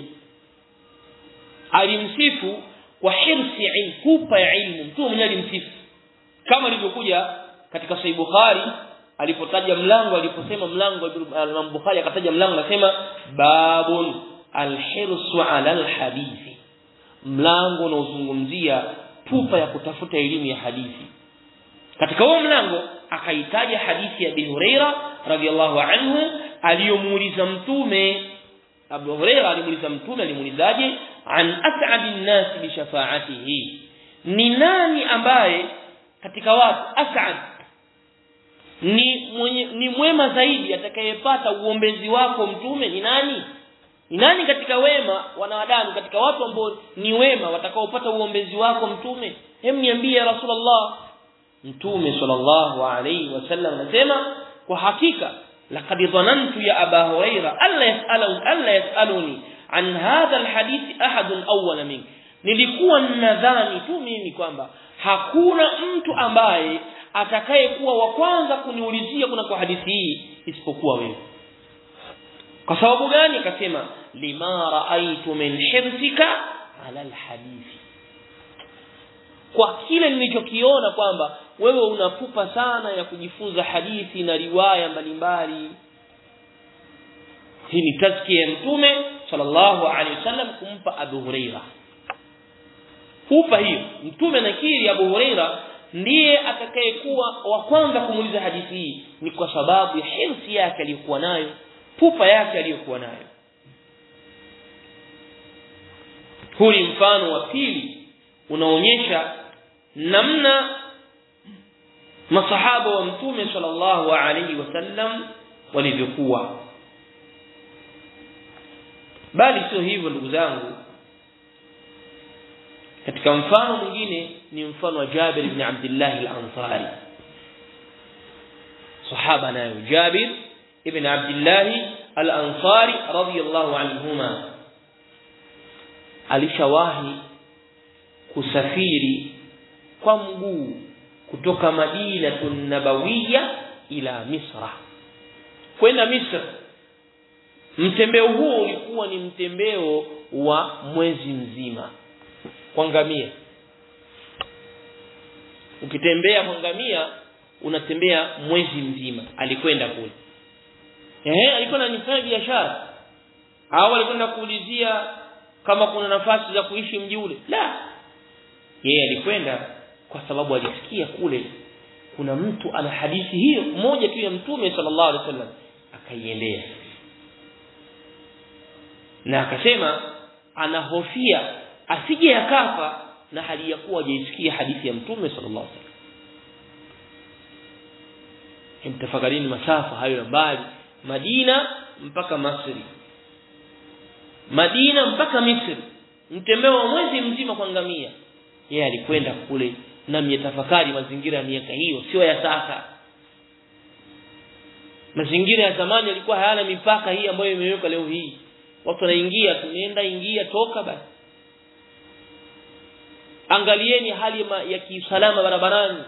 Alimsifu kwa hirsi ya ilmu, kupa ya ilmu. Mtume mwenyewe alimsifu. Kama ilivyokuja katika Sahih Bukhari alipotaja mlango, aliposema mlango wa Bukhari akataja mlango anasema babun al-hirsu ala al-hadithi. Mlango unaozungumzia pupa ya kutafuta elimu ya hadithi. Katika huo mlango akaitaja hadithi ya Abu Hurairah radhiyallahu anhu aliyomuuliza Mtume. Abu Hurairah alimuuliza Mtume, alimuulizaje? An as'adin nas bi shafa'atihi, ni nani ambaye katika watu as'ad ni mwema zaidi atakayepata uombezi wako Mtume? Ni nani? Ni nani katika wema wanadamu, katika watu ambao ni wema watakaopata uombezi wako Mtume? Hem, niambie ya Rasulullah. Mtume sallallahu alayhi wasallam anasema kwa hakika laqad dhanantu ya Abu Hurairah alla yasaluni an hadha alhadith ahadun awwala min, nilikuwa ninadhani tu mimi kwamba hakuna mtu ambaye atakayekuwa wa kwanza kuniulizia kuna kwa hadithi hii isipokuwa wewe. Kwa sababu gani? Akasema lima raaitu min hirsika ala alhadithi, kwa kile nilichokiona kwamba wewe unapupa sana ya kujifunza hadithi na riwaya mbalimbali. Hii ni tazkia ya Mtume sallallahu alaihi wasallam kumpa Abu Hurairah. pupa hiyo mtume anakiri Abu Huraira ndiye atakayekuwa wa kwanza kumuuliza hadithi hii, ni kwa sababu ya hirsi yake aliyokuwa nayo, pupa yake aliyokuwa nayo. Huu ni mfano wa pili unaonyesha namna masahaba wa mtume sallallahu alaihi wasallam walivyokuwa. Bali sio hivyo ndugu zangu, katika mfano mwingine ni mfano wa Jabir ibn Abdullah al-Ansari. Sahaba nayo Jabir ibn Abdullah al-Ansari radiyallahu anhuma alishawahi kusafiri kwa mguu kutoka Madinatun Nabawiyya ila Misra, kwenda Misri. Mtembeo huo ulikuwa ni mtembeo wa mwezi mzima kwa ngamia. Ukitembea kwa ngamia unatembea mwezi mzima. Alikwenda kule, alikuwa anafanya biashara au alikwenda kuulizia kama kuna nafasi za kuishi mji ule? La, yeye alikwenda kwa sababu alisikia kule kuna mtu ana hadithi hiyo moja tu ya mtume sallallahu alaihi wasallam, akaiendea na akasema anahofia asije akafa na hali ya kuwa hajaisikia hadithi ya mtume sallallahu alaihi wasallam. Mtafakarini masafa hayo mbali, Madina mpaka Misri, Madina mpaka Misri, mtembeo wa mwezi mzima kwa ngamia. Yeye alikwenda kule na mtafakari mazingira ya miaka hiyo, sio ya sasa. Mazingira ya zamani yalikuwa hayana mipaka hii ambayo imewekwa leo hii. Watu wanaingia, tunaenda ingia toka basi. Angalieni hali ya kiusalama barabarani.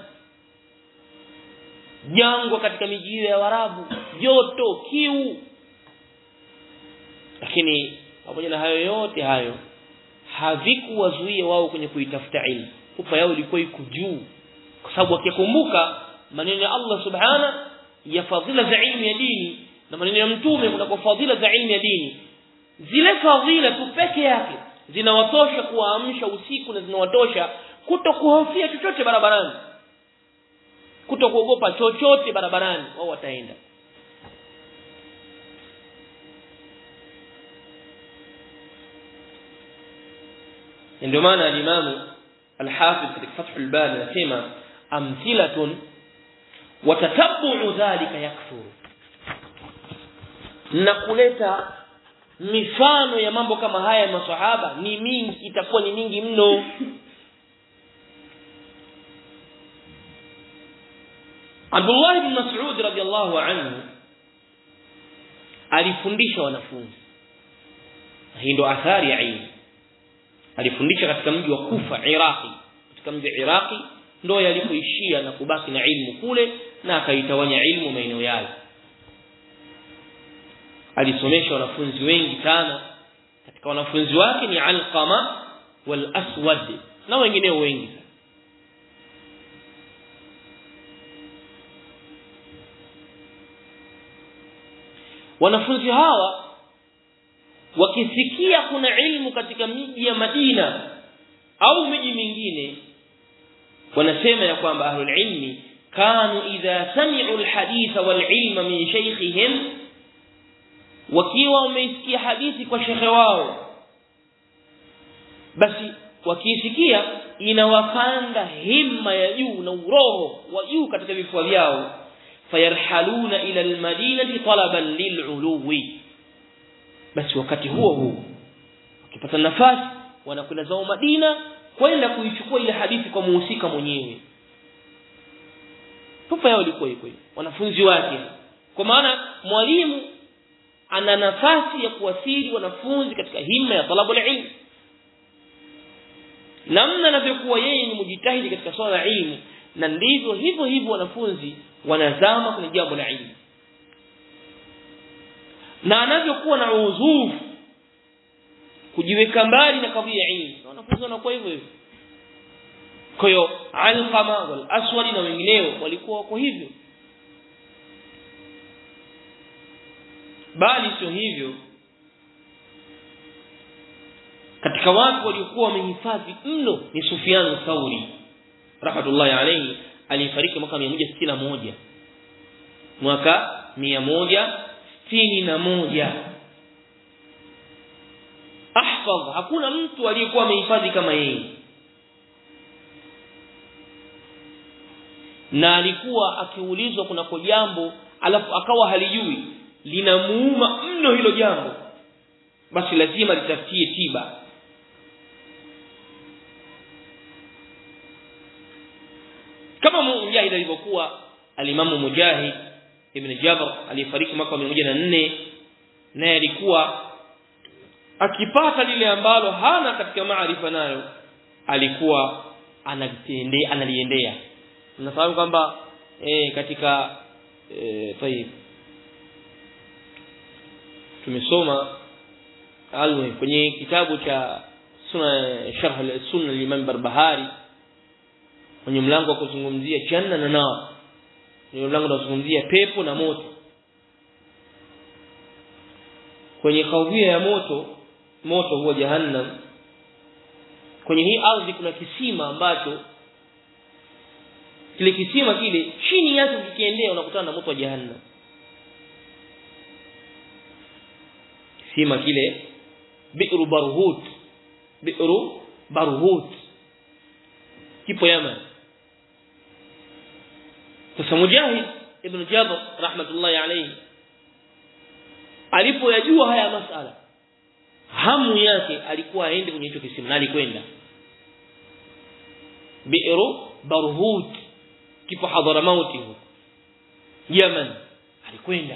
Jangwa katika miji ya Waarabu, joto, kiu. Lakini pamoja na hayo yote hayo havikuwazuia wao kwenye kuitafuta ilmu. Pupa yao ilikuwa iko juu, kwa sababu wakikumbuka maneno ya Allah subhana ya fadhila za ilmu ya dini na maneno ya mtume kuna fadhila za ilmu ya dini. Zile fadhila tu peke yake zinawatosha kuamsha usiku na zinawatosha kutokuhofia chochote barabarani, kutokuogopa chochote barabarani. Wao wataenda. Ndio maana al-Imam al-Hafidh katika Fathul Bari anasema amthilatun wa tatabbu'u dhalika yakthuru, na kuleta mifano ya mambo kama haya ya maswahaba ni mingi, itakuwa ni mingi mno. Abdullah ibn Mas'ud radiyallahu anhu alifundisha wanafunzi. Hii ndio athari ya ilmu. Alifundisha katika mji wa Kufa, Iraqi. Katika mji wa Iraqi ndio yalipoishia na kubaki na ilmu kule, na akaitawanya ilmu maeneo yale. Alisomesha wanafunzi wengi sana. Katika wanafunzi wake ni Alqama wal Aswad na wengineo wengi. Wanafunzi hawa wakisikia kuna ilmu katika miji ya Madina au miji mingine, wanasema ya kwamba ahlul ilmi kanu idha sami'u alhaditha wal ilma min shaykhihim, wakiwa wameisikia hadithi kwa shekhe wao, basi wakisikia inawapanda himma ya juu na uroho wa juu katika vifua vyao, fayarhaluna ila almadinati talaban lil'uluwi. Basi wakati huo wakipata nafasi wanakwenda zao Madina kwenda kuichukua ile hadithi kwa muhusika mwenyewe. Pupa yao ilikuwa iko wanafunzi wake, kwa maana mwalimu ana nafasi ya kuwasili wanafunzi katika himma ya talabu ilmu. Namna anavyokuwa yeye ni mjitahidi katika swala la ilmu, na ndivyo hivyo wanafunzi wanazama kwenye jambo la ilmu. Na anavyokuwa na uzufu kujiweka mbali na kadhia ya ilmu, wanafunzi wanakuwa hivyo. Kwa hiyo Alqama wal Aswad na wengineo walikuwa wako hivyo. Bali sio hivyo, katika katika watu waliokuwa wamehifadhi mno ni Sufyan al-Thawri rahmatullahi alayhi, alifariki mwaka 161 mwaka 161. Ahfadh, hakuna mtu aliyekuwa amehifadhi kama yeye, na alikuwa akiulizwa kunako jambo alafu akawa halijui, linamuuma mno hilo jambo, basi lazima litafutie tiba. Kama Mujahid alivyokuwa, alimamu Mujahid ibn Jabr alifariki mwaka 104, naye alikuwa akipata lile ambalo hana katika maarifa nayo alikuwa analiendea. Unafahamu kwamba katika tayib tumesoma kwenye kitabu cha Sharh al-Sunnah al-Imam Barbahari kwenye mlango wa kuzungumzia janna na nar, ni mlango unazungumzia pepo na moto. Kwenye kauvia ya moto huwa jahannam, kwenye hii ardhi kuna kisima ambacho kile kisima kile chini yake ukiendea unakutana na moto wa jahannam. Kisima kile Bi'ru Barhut kipo Yaman. Sasa Mujahid ibn Jabr rahmatullahi alayhi alipoyajua haya masala, hamu yake alikuwa aende kwenye hicho kisima, na alikwenda. Bi'ru Barhut kipo Hadhramaut huko Yaman, alikwenda.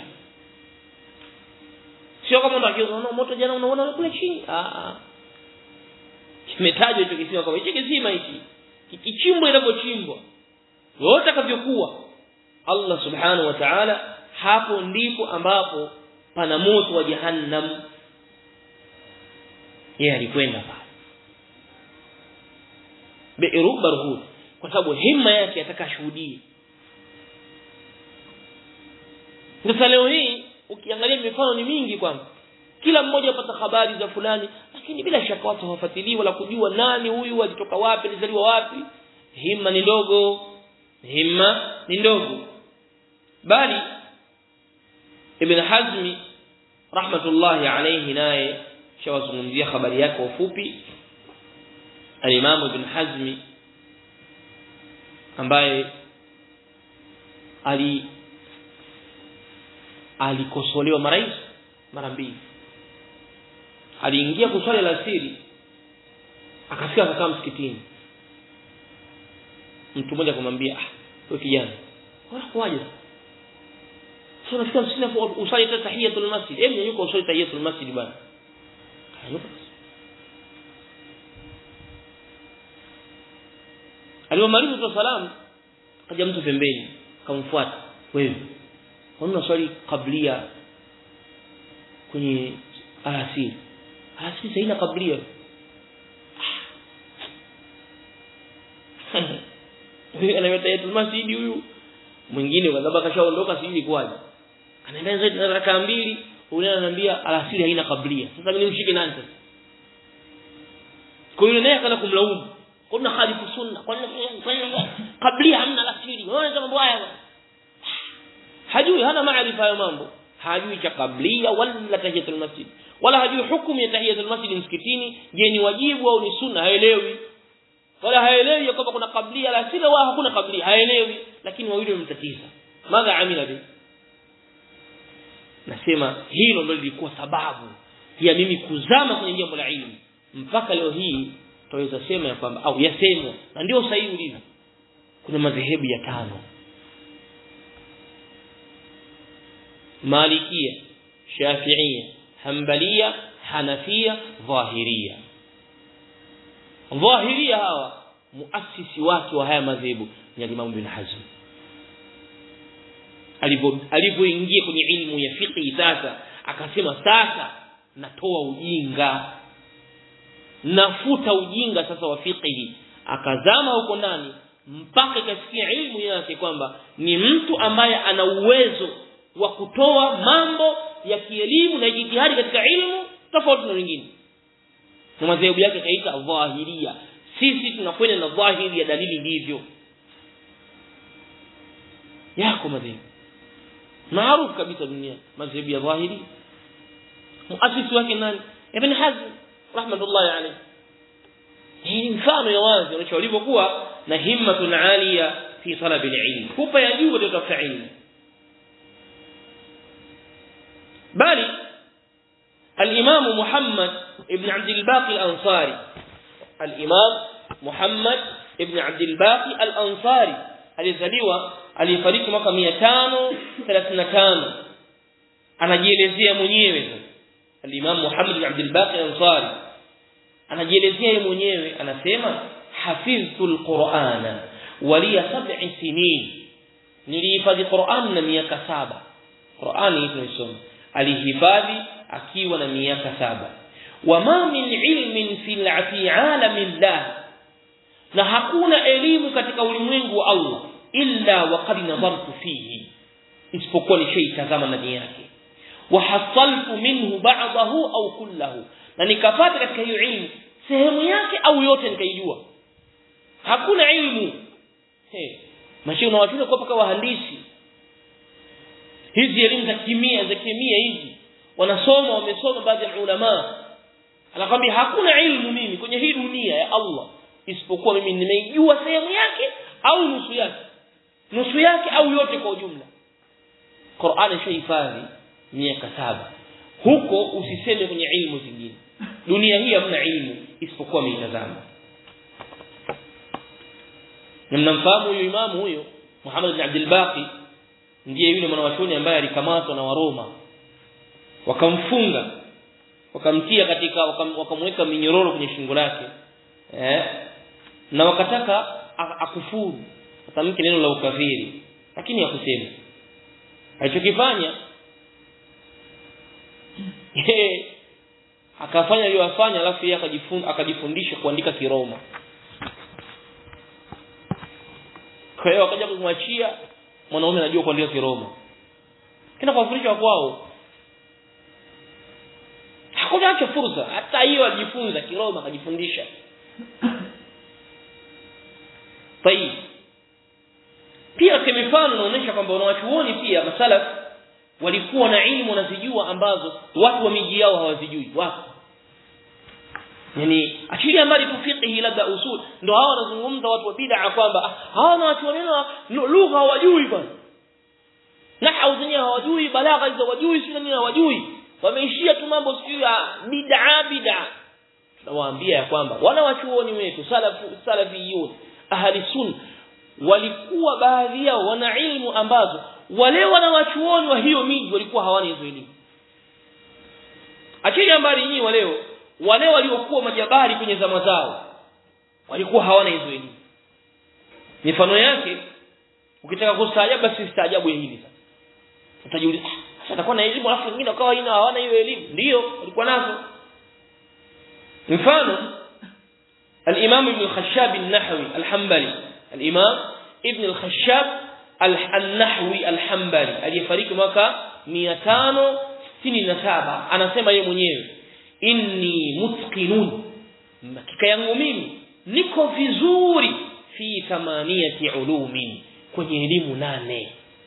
Sio kama unakiona moto jana unaona kule chini, kimetajwa hicho kisima kama hicho kisima hichi kichimbwa, inapochimbwa yote akavyokuwa Allah subhanahu wa ta'ala, hapo ndipo ambapo pana moto wa jahannam. Yeye alikwenda pale Bi'ru Barhut kwa sababu himma yake atakashuhudie. Sasa leo hii ukiangalia mifano ni mingi, kwamba kila mmoja apata habari za fulani, lakini bila shaka watu hawafuatilii wala kujua nani huyu, alitoka wapi, alizaliwa wapi. Himma ni ndogo. Bali Ibn Hazmi rahmatullahi alayhi naye shawazungumzia habari yake kwa ufupi. Al-Imam Ibn Hazmi ambaye alikosolewa mara mbili. Aliingia kuswali alasiri, akafika akakaa msikitini. Mtu mmoja akamwambia, wewe kijana, unakuaje? Sio unafika msikitini usali tahiyatul masjid. Yuko usali tahiyatul masjid bwana. Hayuko. Alipomaliza tu salamu, akaja mtu pembeni akamfuata, wewe unaswali kablia kwenye alasiri haina kablia. Huyu anaita yetu masjidi huyu. Mwingine kwa sababu kashaondoka sijui kwaje, anaenda zaidi na raka mbili, huyu ananiambia alasiri haina kablia. Sasa mimi nimshike nani sasa? Kwa hiyo naye kana kumlaumu, kuna khalifu sunna, kwa nini kablia hamna alasiri? Unaona mambo haya bwana. Hajui, hana maarifa ya mambo, hajui cha kablia wala tahiyatul masjid, wala hajui hukumu ya tahiyatul masjid msikitini. Je, ni wajibu au ni sunna? Haelewi. Wala haelewi kwamba kuna kablia la sila wala hakuna kablia, haelewi. Lakini wawili wamemtatiza. Madha amila bi? Nasema hilo ndio lilikuwa sababu ya mimi kuzama kwenye jambo la ilmu. Mpaka leo hii tutaweza sema ya kwamba au yasemwa, na ndio sahihi ulivyo, kuna madhehebu ya 5: Malikia, Shafi'ia, Hanbalia, Hanafia, Dhahiria. Dhahiria hawa muasisi wake wa haya madhehebu ni Imam Ibn Hazm. Alipoingia kwenye ilmu ya fiqh sasa akasema, sasa natoa ujinga, nafuta ujinga sasa wa fiqh. Akazama huko ndani mpaka ikasikia ilmu yake kwamba ni mtu ambaye ana uwezo wa kutoa mambo ya kielimu na jitihadi katika ilmu tofauti na wengine. na madhehebu yake kaita dhahiria. Sisi tunakwenda na dhahiri ya dalili hivyo. Yako madhehebu maarufu kabisa dunia, madhehebu ya dhahiri. Muasisi wake nani? Ibn Hazm rahmatullahi alayhi. Hii mfano ya wazi unacho walivyokuwa na himmatun aliya fi talab al-ilm, kupa ya juu katika kutafuta ilmu. Bali al-Imam Muhammad ibn Abd al-Baqi al-Ansari, al-Imam Muhammad ibn Abd al-Baqi al-Ansari alizaliwa, alifariki mwaka 535. Anajielezea mwenyewe al-Imam Muhammad ibn Abd al-Baqi al-Ansari, anajielezea mwenyewe, anasema hafidhtu al-Qur'ana wa li 7 sinin, nilihifadhi Qur'an na miaka 7. Qur'ani tunasoma alihifadhi akiwa na miaka 7. Wama min ilmin fil alamin la, na hakuna elimu katika ulimwengu wa Allah illa waqad nadartu fihi, isipokuwa nishaitazama ndani yake. Wa hasaltu minhu ba'dahu au kullahu, na nikapata katika hiyo ilmu sehemu yake au yote nikaijua. Hakuna ilmu mashi una watu kwa paka wahandisi, hizi elimu za kemia hizi wanasoma, wamesoma baadhi ya ulama, anakwambia hakuna ilmu mimi kwenye hii dunia ya Allah isipokuwa mimi nimeijua sehemu yake au nusu yake au yote kwa ujumla. Qur'an shahifadhi miaka 7. Huko usiseme kwenye ilmu zingine, dunia hii hamna ilmu isipokuwa mitazamo. Na mnamfahamu huyo imamu huyo Muhammad ibn Abd al-Baqi, ndiye yule mwanachuoni ambaye alikamatwa na Waroma, wakamfunga, wakamtia katika, wakamweka minyororo kwenye shingo lake, na wakataka akufuru, atamke neno la ukafiri, lakini hakusema. Alichokifanya akafanya aliyofanya, alafu yeye akajifundisha kuandika Kiroma. Kwa hiyo akaja kumwachia mwanaume anajua kuandika Kiroma, kina kufundishwa kwao, hakuacha fursa hata hiyo ajifunza Kiroma, akajifundisha. Tayeb, pia kwa mifano inaonyesha kwamba wanawachuoni pia masalaf walikuwa na ilmu wanazijua ambazo watu wa miji yao hawazijui. Wapo yani achilia mbali tu fiqh labda usul, ndio hao wanazungumza watu wa bid'a kwamba hawa watu wanena lugha hawajui bwana, nahwu zenyewe hawajui, balagha hizo hawajui, sio nini hawajui, wameishia tu mambo sio ya bid'a. Tunawaambia ya kwamba wana wachuoni wetu salafiyun ahli sunna walikuwa baadhi yao wana ilmu ambazo wale wana wachuoni wa hiyo miji walikuwa hawana hizo elimu. Achilia mbali nyinyi wale waliokuwa majabari kwenye zama zao walikuwa hawana hizo elimu. Mifano yake ukitaka kustaajabu, basi staajabu hili sasa. Utajiuliza sasa atakuwa na elimu alafu wengine wakawa hawana hiyo elimu? Ndio walikuwa nazo. Mfano al-Imam Ibn al-Khashab al-Nahwi al-Hanbali, al-Imam Ibn al-Khashab al-Nahwi al-Hanbali aliyefariki mwaka 567, anasema yeye mwenyewe, inni mutqinun, hakika yangu mimi niko vizuri, fi 8 ulumin, kwenye elimu 8.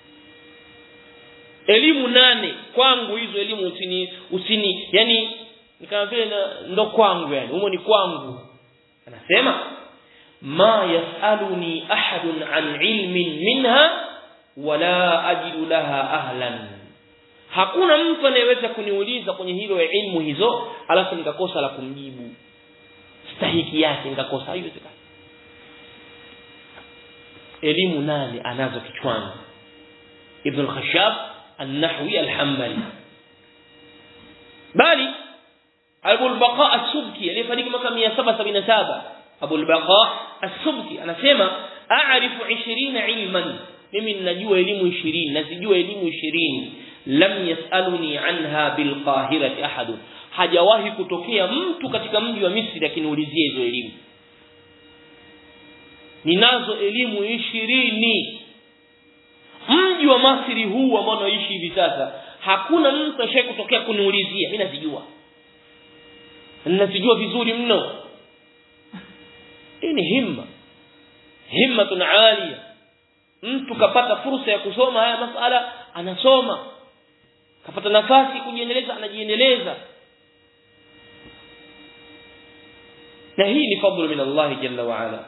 Elimu 8 kwangu, hizo elimu usini yani ni kama vile ndo kwangu, yani humo ni kwangu. Anasema ma yasaluni ahadun an ilmin minha wala ajidu laha ahlan, hakuna mtu anayeweza kuniuliza kwenye hilo ya ilmu hizo alafu nikakosa la kumjibu stahiki yake, nikakosa. Haiwezekani. Elimu 8 anazo kichwani Ibn al-Khashab al-Nahwi al-Hanbali. Bali Abu al-Baqa as-Subki aliyefariki mwaka 777, Abu al-Baqa as-Subki anasema a'rifu 20 ilman, mimi ninajua elimu 20, nazijua elimu 20, lam yasaluni anha bil Qahirati ahad, hajawahi kutokea mtu katika mji wa Misri akiniulizia hizo elimu. Ninazo elimu 20. Mji wa Misri huu ambao naishi hivi sasa, hakuna mtu ashaye kutokea kuniulizia, mimi nazijua. ninasijua vizuri mno. Hii ni himmatun alia. Mtu kapata fursa ya kusoma haya masala, anasoma. Kapata nafasi kujiendeleza, anajiendeleza. Na hii ni fadhila min Allah jalla wa ala.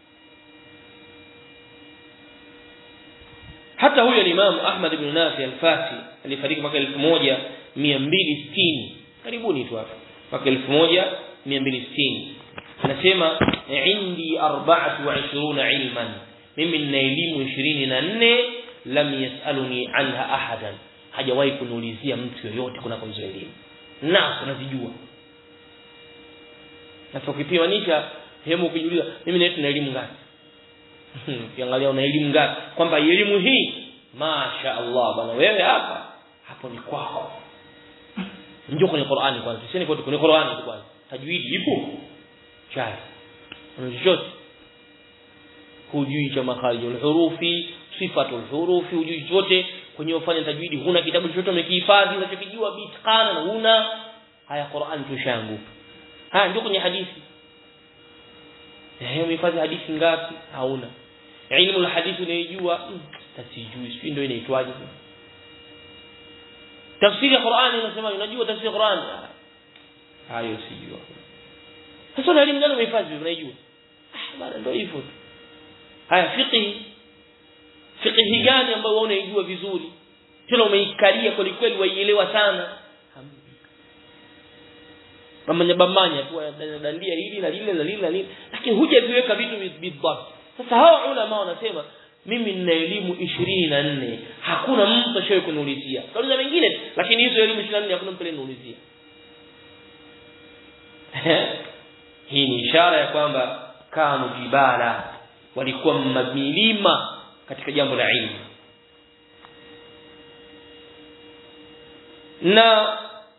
Hata huyo Imam Ahmad ibn Nafi al-Fasi alifariki mwaka 1260, karibuni tu hapa, mwaka 1260. Anasema indi 24 ilman, mimi nina elimu 24, lam yasaluni anha ahadan, hajawahi kuniulizia mtu yoyote kunako hizo elimu, na tunazijua. Sasa ukipimanisha, hemu ukijiuliza mimi nina elimu ngapi, ukiangalia una elimu ngapi, kwamba elimu hii masha Allah bwana, wewe hapo ni kwako. Njoo kwenye Qur'ani kwanza, sisi kwenye Qur'ani kwanza, tajwidi ipo chai unajua, hujui cha makharijul hurufi, sifatul hurufi, hujui chote. Kwenye ufanye tajwidi huna kitabu chochote umekihifadhi unachokijua bitqana, na huna haya Qur'an tushangu. Ndio kwenye hadithi, umehifadhi hadithi ngapi? Hauna. Ilmu alhadithi unayojua tasijui, sio ndio inaitwaje? Tafsiri ya Qur'ani unasema unajua tafsiri ya Qur'ani, hayo sijui. Sasa elimu gani umehifadhi unajua? Bana ndio hivyo tu. Haya fiqh gani ambayo unaijua vizuri, tena umeikalia kweli kweli, waielewa sana? Bamanya tu dandia hili na lile, lakini hujaviweka vitu bidhabt. Sasa hawa ulama wanasema mimi nina elimu 24, hakuna mtu ashaye kuniulizia. Kauliza wengine, lakini hizo elimu 24 hakuna mtu aliyeniulizia. Hii ni ishara ya kwamba kanu jibala, walikuwa milima katika jambo la ilmu. Na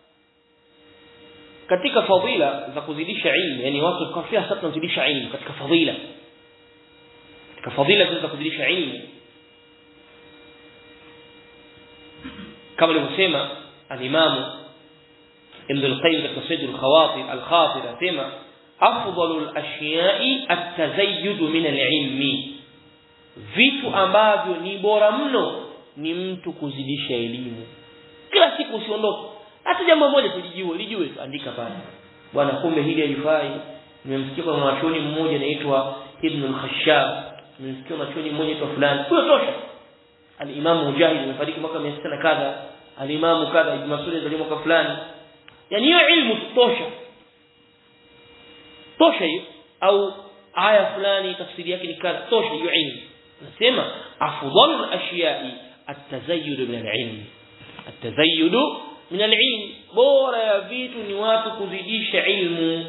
katika fadhila za kuzidisha ilmu, yani watu kafia sasa kuzidisha ilmu katika fadhila, za kuzidisha ilmu, kama alivyosema al-Imam Ibn al-Qayyim katika Sayd al-Khawatir asema afdalul ashya'i at-tazayyud min al-ilmi, vitu ambavyo ni bora mno ni mtu kuzidisha elimu. Kila siku usiondoke, hata jambo moja lijue, andika pale, bwana kumbe hili halifai. Nimemsikia kwa mwachoni mmoja anaitwa Ibn al-Khashab, nimemsikia mwachoni mmoja anaitwa fulani, huyo tosha. Al-Imam Mujahid amefariki mwaka 600 kadha, al-Imam kadha, Ibn Mas'ud alizaliwa mwaka fulani. Yani hiyo ilmu tosha hiyo, au aya fulani tafsiri yake ni kadha, tosha hiyo ilmu. Nasema afdalul ashya'i at-tazayyud min al-ilm, at-tazayyud min al-ilm, bora ya vitu ni watu kuzidisha ilmu.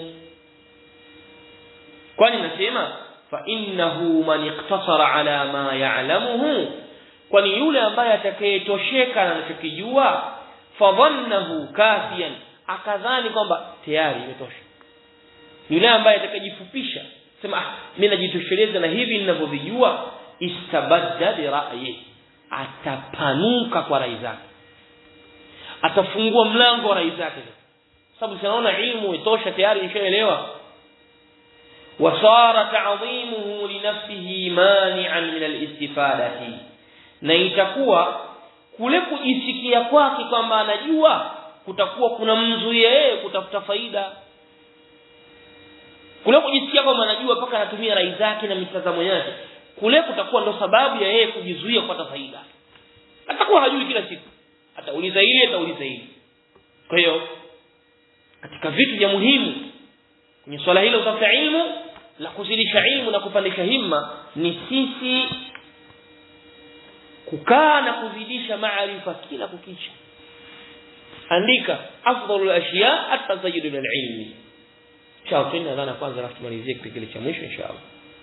Kwani nasema fa innahu man iqtasara ala ma ya'lamuhu, kwani yule ambaye atakayetosheka na anachokijua, fadhannahu kafiyan, akadhani kwamba tayari imetosha. Yule ambaye atakajifupisha sema mimi najitosheleza na hivi ninavyojua, istabadda bi ra'yi, atapanuka kwa rai zake, atafungua mlango wa rai zake, sababu sinaona ilmu itosha tayari, nishaelewa. Wasara ta'dhimuhu li nafsihi mani'an min al-istifadati, na itakuwa kule kujisikia kwake kwamba anajua kutakuwa kuna mzuia yeye kutafuta faida. Kule kujisikia kwamba anajua mpaka anatumia rai zake na mitazamo yake, kule kutakuwa ndo sababu ya yeye kujizuia kupata faida. Atakuwa hajui kila siku, atauliza hili. Kwa hiyo katika vitu vya muhimu kwenye swala hilo utafuta ilmu, la kuzidisha ilmu na kupandisha himma, ni sisi kukaa na kuzidisha maarifa kila kukicha. Andika afdalul ashya at-tazayyud bil ilmi. Inshallah tunadhana kwanza alafu tumalizie kipengele cha mwisho inshallah.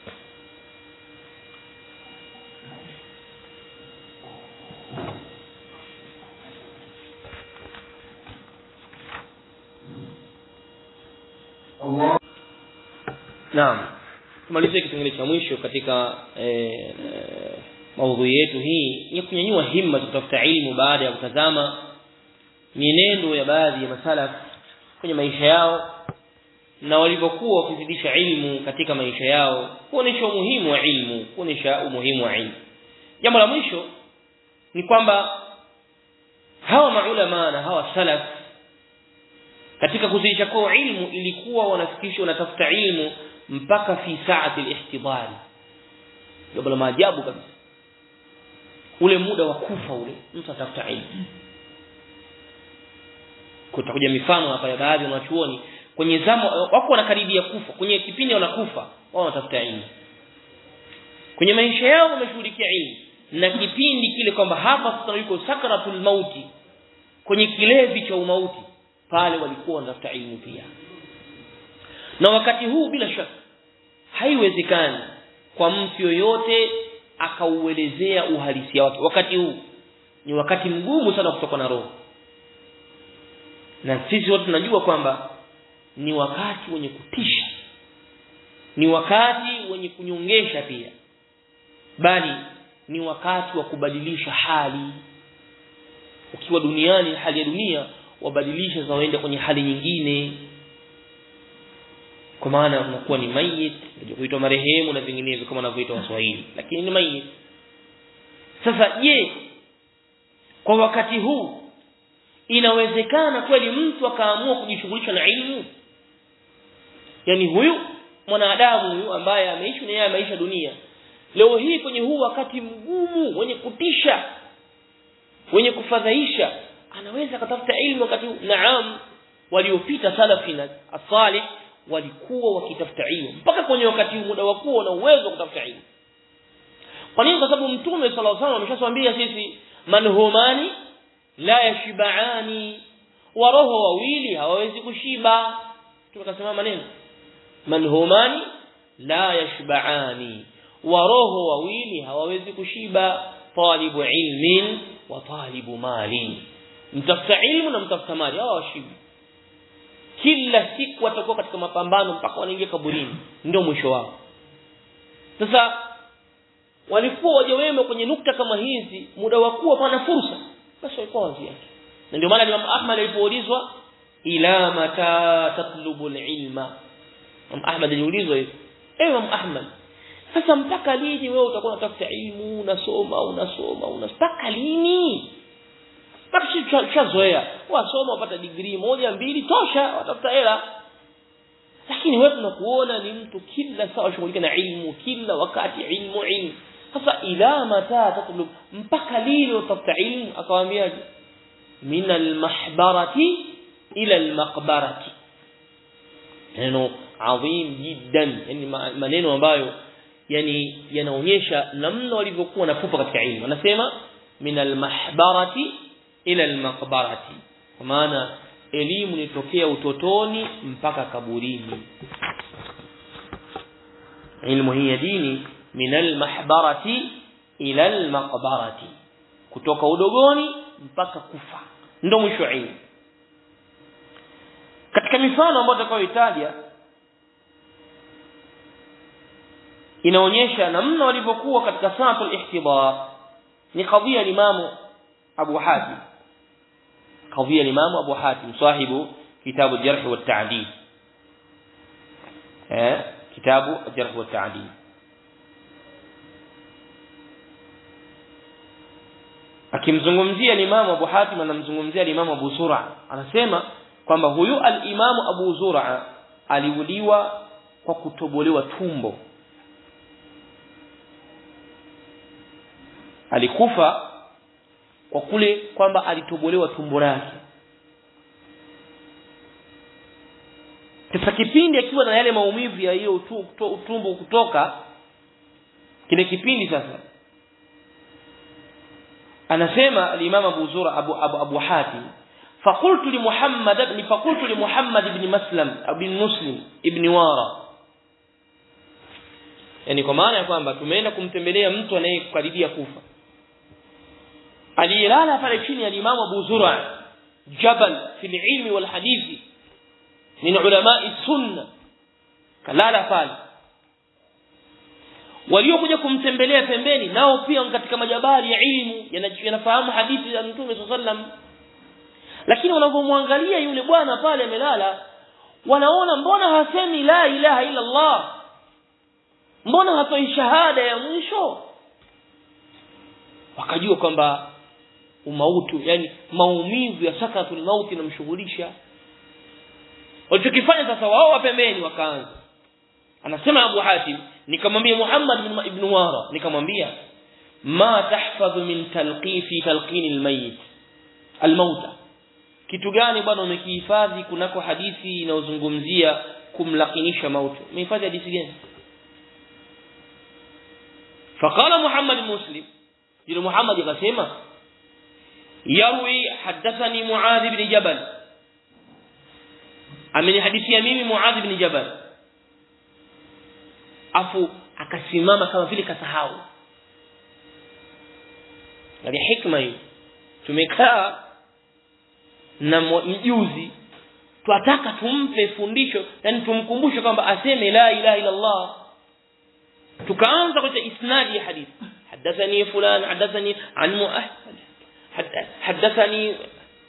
Allah. Naam. Tumalizie kipengele cha mwisho katika maudhui yetu hii ya kunyanyua himma kutafuta ilmu baada ya kutazama mienendo ya baadhi ya masalaf kwenye maisha yao na walivyokuwa wakizidisha ilmu katika maisha yao, kuonesha umuhimu wa ilmu, Jambo la mwisho ni kwamba hawa maulama na hawa salaf katika kuzidisha kwa ilmu ilikuwa wanatafuta ilmu mpaka fi saati al-ihtidari. Jambo la maajabu kabisa, ule muda wa kufa ule mtu atafuta ilmu. Kutakuja mifano hapa ya baadhi ya wanachuoni kwenye zama wako wanakaribia kufa, kwenye kipindi wanakufa wao wanatafuta ilmu. Kwenye maisha yao wameshughulikia ilmu, na kipindi kile kwamba hapa sasa yuko sakaratul mauti, kwenye kilevi cha umauti, pale walikuwa wanatafuta ilmu pia. Na wakati huu bila shaka haiwezekani kwa mtu yoyote akauelezea uhalisia wake. Wakati huu ni wakati mgumu sana kutoka na roho, na sisi wote tunajua kwamba ni wakati wenye kutisha, ni wakati wenye kunyongesha pia, bali ni wakati wa kubadilisha hali. Ukiwa duniani, hali ya dunia wabadilisha zaenda kwenye hali nyingine, kwa maana unakuwa ni mayit, ndio kuitwa marehemu na vinginevyo kama wanavyoitwa Waswahili, lakini ni mayit. Sasa je, kwa wakati huu inawezekana kweli mtu akaamua kujishughulisha na ilmu? Yani huyu mwanadamu huyu ambaye ameishi na yeye maisha dunia, leo hii kwenye huu wakati mgumu wenye kutisha, wenye kufadhaisha, anaweza kutafuta ilmu wakati huu? Naam, waliopita salafina as-salih walikuwa wakitafuta ilmu mpaka kwenye wakati huu, muda wako na uwezo wa kutafuta ilmu. Kwa nini? Kwa sababu Mtume sallallahu alaihi wasallam ameshatuambia sisi, manhumani la yashibani, wa roho wawili hawawezi kushiba. Tukasema maneno manhumani la yashba'ani, wa roho wawili hawawezi kushiba, talibu ilmin wa talibu mali, mtafuta ilmu na mtafuta mali, hawa washibi. Kila siku watakuwa katika mapambano mpaka wanaingia kaburini, ndio mwisho wao. Sasa walikuwa waje wema kwenye nukta kama hizi, muda wa kuwa pana fursa, basi walikuwa wazi yake. Na ndio maana Imam Ahmad alipoulizwa ila mata tatlubu alilma, Imam Ahmad aliulizwa hivi, Imam Ahmad, sasa mpaka lini wewe utakuwa unatafuta ilmu, unasoma mpaka lini? Basi chazoea wasoma upata degree 1 2 tosha, watafuta hela. Lakini wewe tunakuona ni mtu kila saa shughulika na ilmu, kila wakati ilmu. Sasa ila mata tatlub, mpaka lini utafuta ilmu? Akawaambiaje? min almahbarati ila almaqbarati. Neno adhim jiddan, yani maneno ambayo yani yanaonyesha namna walivyokuwa na pupa katika ilmu. Anasema min almahbarati ila almaqbarati, kwa maana elimu ni tokea utotoni mpaka kaburini. Ilmu hii ya dini min almahbarati ila almaqbarati, kutoka udogoni mpaka kufa, ndio mwisho wa ilmu. Katika mifano ambayo tutakayoitaja inaonyesha namna walivyokuwa katika saatul ihtidar ni kadhia al-Imam Abu Hatim, kadhia al-Imam Abu Hatim sahibu kitabu al-Jarh wa al-Ta'dil, kitabu al-Jarh wa al-Ta'dil. Akimzungumzia al-Imam Abu Hatim anamzungumzia al-Imam Abu Zur'a, anasema kwamba huyu al-Imam Abu Zur'a aliuliwa kwa kutobolewa tumbo. Alikufa kwa kule kwamba alitobolewa tumbo lake. Sasa kipindi akiwa na yale maumivu ya hiyo tumbo kutoka, kile kipindi sasa anasema al-Imam Abu Zur'a Abu Hatim, فقلت لمحمد بن مسلم ابن وارا, yani kwa maana ya kwamba tumeenda kumtembelea mtu anayekaribia kufa. Alilala pale chini ya Imam Abu Zur'a, jabal fil ilmi wal hadithi min ulama'i sunna, kalala pale. Waliokuja kumtembelea pembeni nao pia katika majabali ya ilmu, yanafahamu hadithi za Mtume sallallahu alaihi wasallam, lakini wanapomwangalia yule bwana pale amelala, wanaona mbona hasemi la ilaha illa Allah, mbona hatoi shahada ya mwisho. Wakajua kwamba umautu, yani maumivu ya sakaratul mauti inamshughulisha. Walichokifanya sasa, wao wa pembeni wakaanza, anasema Abu Hatim, nikamwambia Muhammad ibn Wara, nikamwambia ma tahfadhu min talqifi talqin almayit almauta, kitu gani bwana umekihifadhi kunako hadithi inayozungumzia kumlakinisha mauti, umehifadhi hadithi gani? Faqala Muhammad Muslim, yule Muhammad akasema yarwi hadathani Muadh ibn Jabal, ameni hadithi ya mimi Muadh ibn Jabal. Afu akasimama kama vile kasahau. Ndio hikma hii. Tumekaa na mjuzi, tunataka tumpe fundisho, yani tumkumbushe kwamba aseme la ilaha illa Allah. Tukaanza kwa isnadi ya hadithi, hadathani fulan hadathani an mu'ah hadathani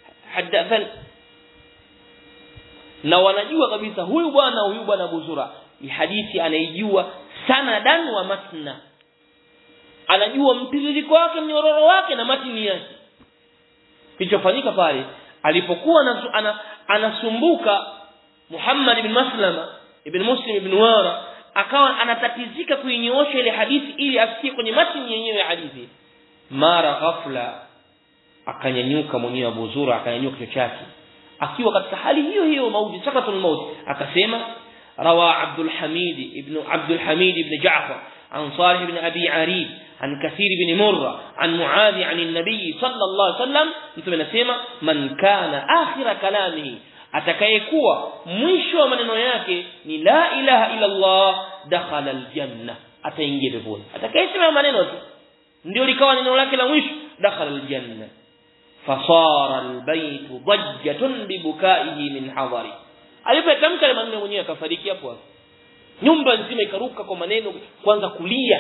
na wanajua kabisa huyu bwana Abu Zura ni hadithi anaijua sanadan wa matna, anajua mtiririko wake, mnyororo wake na matini yake. Kilichofanyika pale alipokuwa anasumbuka Muhammad ibn Maslama ibn Muslim ibn Wara, akawa anatatizika kuinyoosha ile hadithi ili afikie kwenye matini yenyewe ya hadithi. Mara ghafla akanyanyuka mwenyewe Abu Zura, akanyanyuka kichwa chake akiwa katika hali hiyo hiyo mauti, sakatul maut, akasema rawa Abdul Hamid ibn Ja'far an Salih ibn Abi Arib an Kathir ibn Murra an Muadh an an-nabi sallallahu alayhi wasallam, mtume anasema man kana akhira kalamihi, atakayekuwa mwisho wa maneno yake ni la ilaha illa Allah dakhala al-janna, ataingia peponi. Atakayesema maneno tu ndio likawa neno lake la mwisho, dakhala al-janna. Fasara albayt dajjatan bibukaihi min hadari, alipotamka ile maneno mwenyewe akafariki hapo hapo. Nyumba nzima ikaruka kwa maneno, kwanza kulia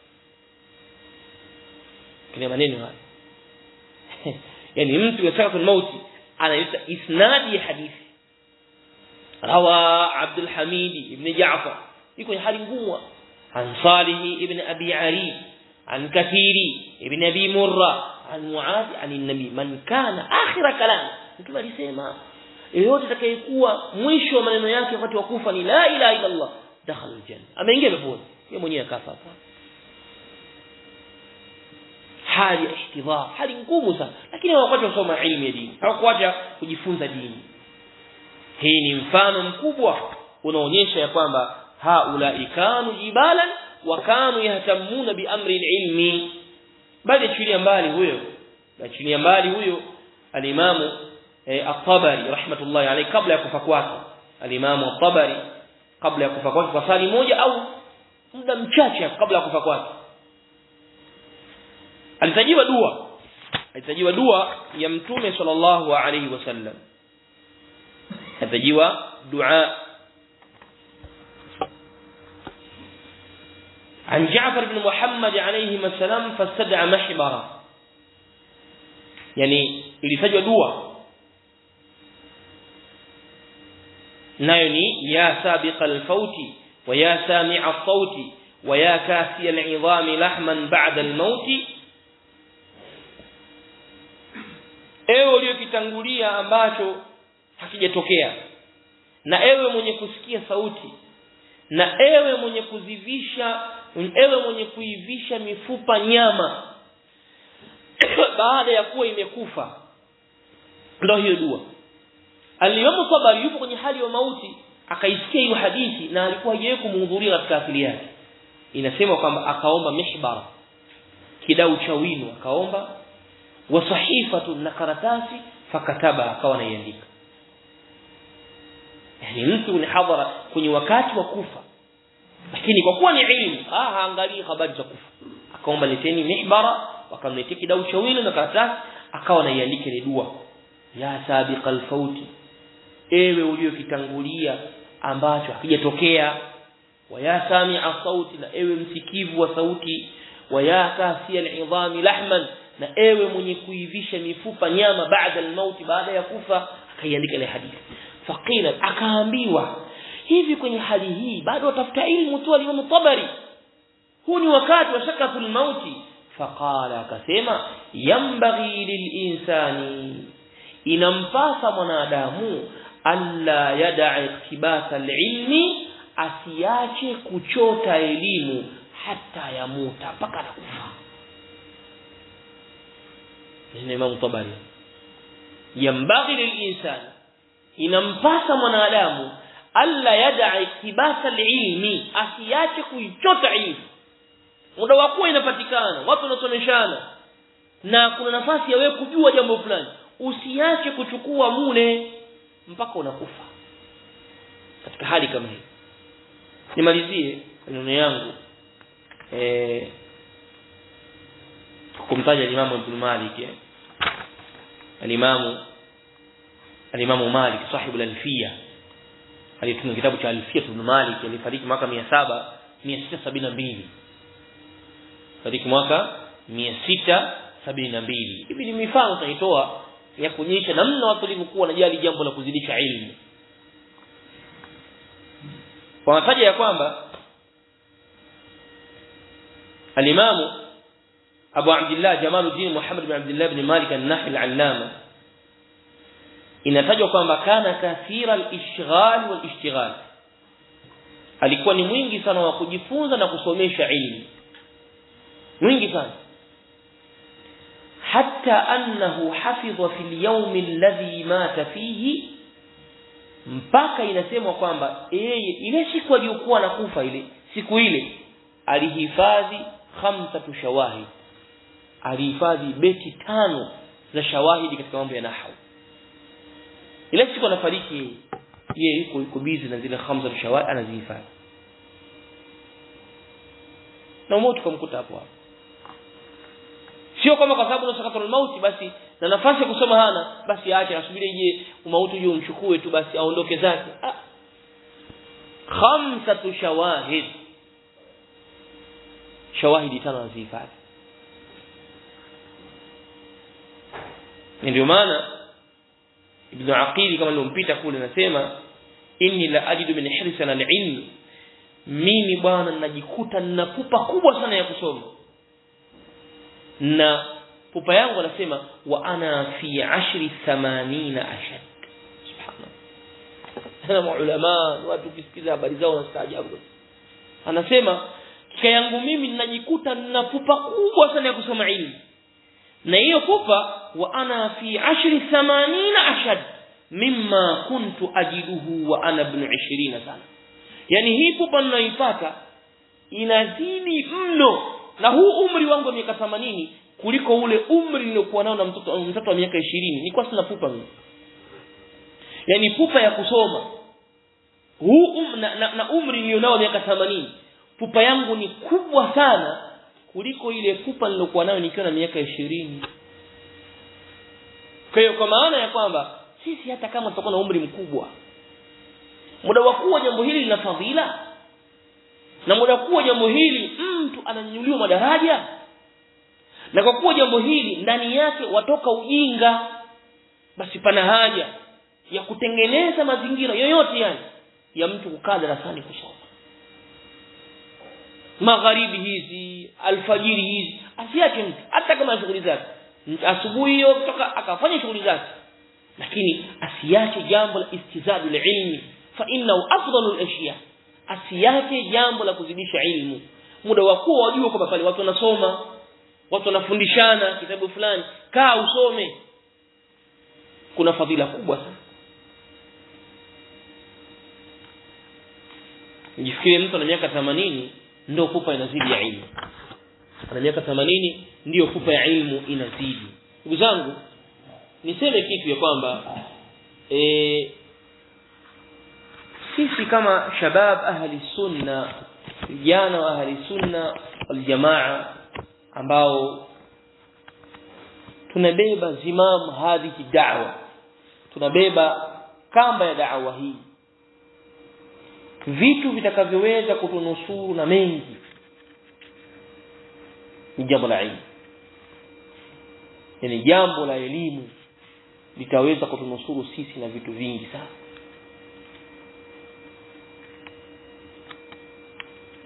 kile maneno haya. Yani mtu wa sakatul mauti anaita isnadi ya hadithi, rawa Abdul Hamid ibn Ja'far, iko ni hali ngumu, an Salih ibn Abi Arib an Kathiri ibn Abi Murra an Muadh an an-nabi man kana akhira kalam, mtume alisema yeyote atakayekuwa mwisho wa maneno yake wakati wa kufa ni la ilaha illa Allah dakhala al-janna, ameingia peponi. Yeye mwenyewe akafa hapo. Hali ya ihtidhar, hali ngumu sana, lakini hawakuacha kusoma elimu ya dini, hawakuacha kujifunza dini. Hii ni mfano mkubwa unaonyesha ya kwamba haulai kanu jibalan wa kanu yahtamuna bi amri al-ilmi. Bali achilia mbali huyo al-Imam at-Tabari rahmatullahi alayhi, kabla ya kufa kwake al-Imam at-Tabari, kabla ya kufa kwake kwa sali moja au muda mchache kabla ya kufa kwake, alitajiwa dua ya mtume sallallahu alayhi wasallam, alitajiwa dua عن جعفر بن محمد عليه السلام فاستدعى محبرا، يعني ilitajwa dua nayo ni ya sabiq al-fawti wa ya sami' as-sawti wa ya kasi al-'idham lahman ba'da al-maut, ewe uliokitangulia ambacho hakijatokea, na ewe mwenye kusikia sauti, na ewe mwenye kuivisha mifupa nyama baada ya kuwa imekufa. Ndio hiyo dua. Al-Imam Tabari yupo kwenye hali ya mauti, akaisikia hiyo hadithi na alikuwa hajawahi kumhudhuria katika akili yake. Inasema kwamba akaomba mihbara, kidau cha wino akaomba, wa sahifatu na karatasi, fakataba, akawa anaiandika. Yani mtu ni hadhara kwenye wakati wa kufa, lakini kwa kuwa ni ilmu haangalii habari za kufa, akaomba leteni mihbara, wakamletea kidau cha wino na karatasi, akawa anaiandika ile dua, ya sabiqal fauti, ewe uliokitangulia ambacho hakijatokea, wa ya sami'a sauti, na ewe msikivu wa sauti, wa ya kasi al-'idhami lahman, na ewe mwenye kuivisha mifupa nyama baada al-mauti, baada ya kufa. Akaiandika ile hadithi. faqila akaambiwa hivi kwenye hali hii bado watafuta ilmu tu al-Imam Tabari huu ni wakati wa shakatul mauti faqala akasema yambaghi lilinsani inampasa mwanadamu alla yada'a iktibasa al-ilmi asiache kuchota elimu hata yamuta mpaka kufa ni Imam Tabari yambaghi lilinsani inampasa mwanadamu alla yada'a iktibasa al-ilmi asiache kuichota ilmu muda wako inapatikana watu wanasomeshana na kuna nafasi ya wewe kujua jambo fulani usiache kuchukua mule mpaka unakufa katika hali kama hii nimalizie maneno yangu kumtaja Imam Ibn Malik al-Imam Malik sahibu al-Alfiya alitunga kitabu cha Alfiya Ibn Malik alifariki mwaka 672 fariki mwaka 672 hivi ni mifano tutaitoa ya kuonyesha namna watu walivyokuwa wanajali jambo la kuzidisha ilmu wanataja ya kwamba al-Imam Abu Abdullah Jamaluddin Muhammad bin Abdullah bin Malik an-Nahi al-Allama inatajwa kwamba kana kathira al-ishghal wal-ishtighal alikuwa ni mwingi sana wa kujifunza na kusomesha ilmu mwingi sana hatta annahu hafidha fil yawm alladhi mata fihi mpaka inasemwa kwamba yeye ile siku aliyokuwa nakufa ile siku ile alihifadhi 5 shawahid alihifadhi beti 5 za shawahidi katika mambo ya nahwu ile siku anafariki yeye yuko busy na zile 5 shawahid anazihifadhi na mmoja tukamkuta hapo sio kama kwa sababu na sakatul mauti basi na nafasi ya kusoma hana basi aache asubiri je umauti uje umchukue tu basi aondoke zake 5 shawahid shawahidi 5 azifati ndio maana Ibn Aqil kama nilompita kule nasema inni la ajidu min hirsana al-ilm mimi bwana najikuta nina pupa kubwa sana ya kusoma na pupa yangu anasema wa ana fi 80 ashad subhanallah maulama watu kisikiza habari zao wanastaajabu anasema kika yangu mimi ninajikuta nina pupa kubwa sana ya kusoma ilmu na hiyo pupa wa ana fi 80 ashad mimma kuntu ajiduhu wa ana ibn 20 sana yani hii pupa ninaipata inazidi mno na huu umri wangu wa miaka 80 kuliko ule umri niliokuwa nao na mtoto wa miaka 20 nilikuwa sina pupa mimi yani pupa ya kusoma huu na umri nilionao miaka 80 pupa yangu ni kubwa sana kuliko ile pupa nilokuwa nayo nikiwa na miaka 20 kwa hiyo kwa maana ya kwamba sisi hata kama tutakuwa na umri mkubwa muda wa kuwa jambo hili lina fadhila na muda kuwa jambo hili mtu ananyanyuliwa madaraja na kwa kuwa jambo hili ndani yake watoka ujinga basi pana haja ya kutengeneza mazingira yoyote yani ya mtu kukaa darasani kusoma magharibi hizi alfajiri hizi asiache mtu hata kama shughuli zake asubuhi hiyo kutoka akafanya shughuli zake lakini asiache jambo la istizadul ilmi fa innahu afdalul ashya asiache jambo la kuzidisha ilmu muda wako wajue kwamba pale watu wanasoma watu wanafundishana kitabu fulani kaa usome kuna fadhila kubwa sana nijifikirie mtu ana miaka 80 ndio pupa inazidi ya ilmu ana miaka 80 ndio pupa ya ilmu inazidi ndugu zangu niseme kitu ya kwamba sisi kama shabab ahli sunna vijana wa ahli sunna wal jamaa ambao tunabeba zimam hadhihi da'wa tunabeba kamba ya da'wa hii vitu vitakavyoweza kutunusuru na mengi ni jambo la ilmu yani jambo la elimu litaweza kutunusuru sisi na vitu vingi sana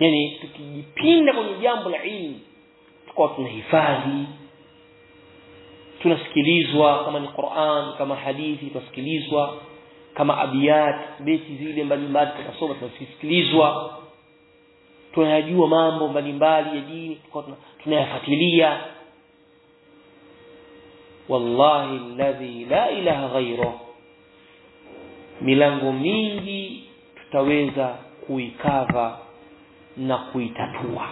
yani tukijipinda kwenye jambo la ilmu tukao tunahifadhi, tunasikilizwa, kama ni Qur'an, kama hadithi tunasikilizwa, kama abiyat, beti zile mbalimbali tunasoma tunasikilizwa, tunayajua mambo mbalimbali ya dini tunayafuatilia. Wallahi alladhi la ilaha ghayruhu, milango mingi tutaweza kuikava na kuitatua.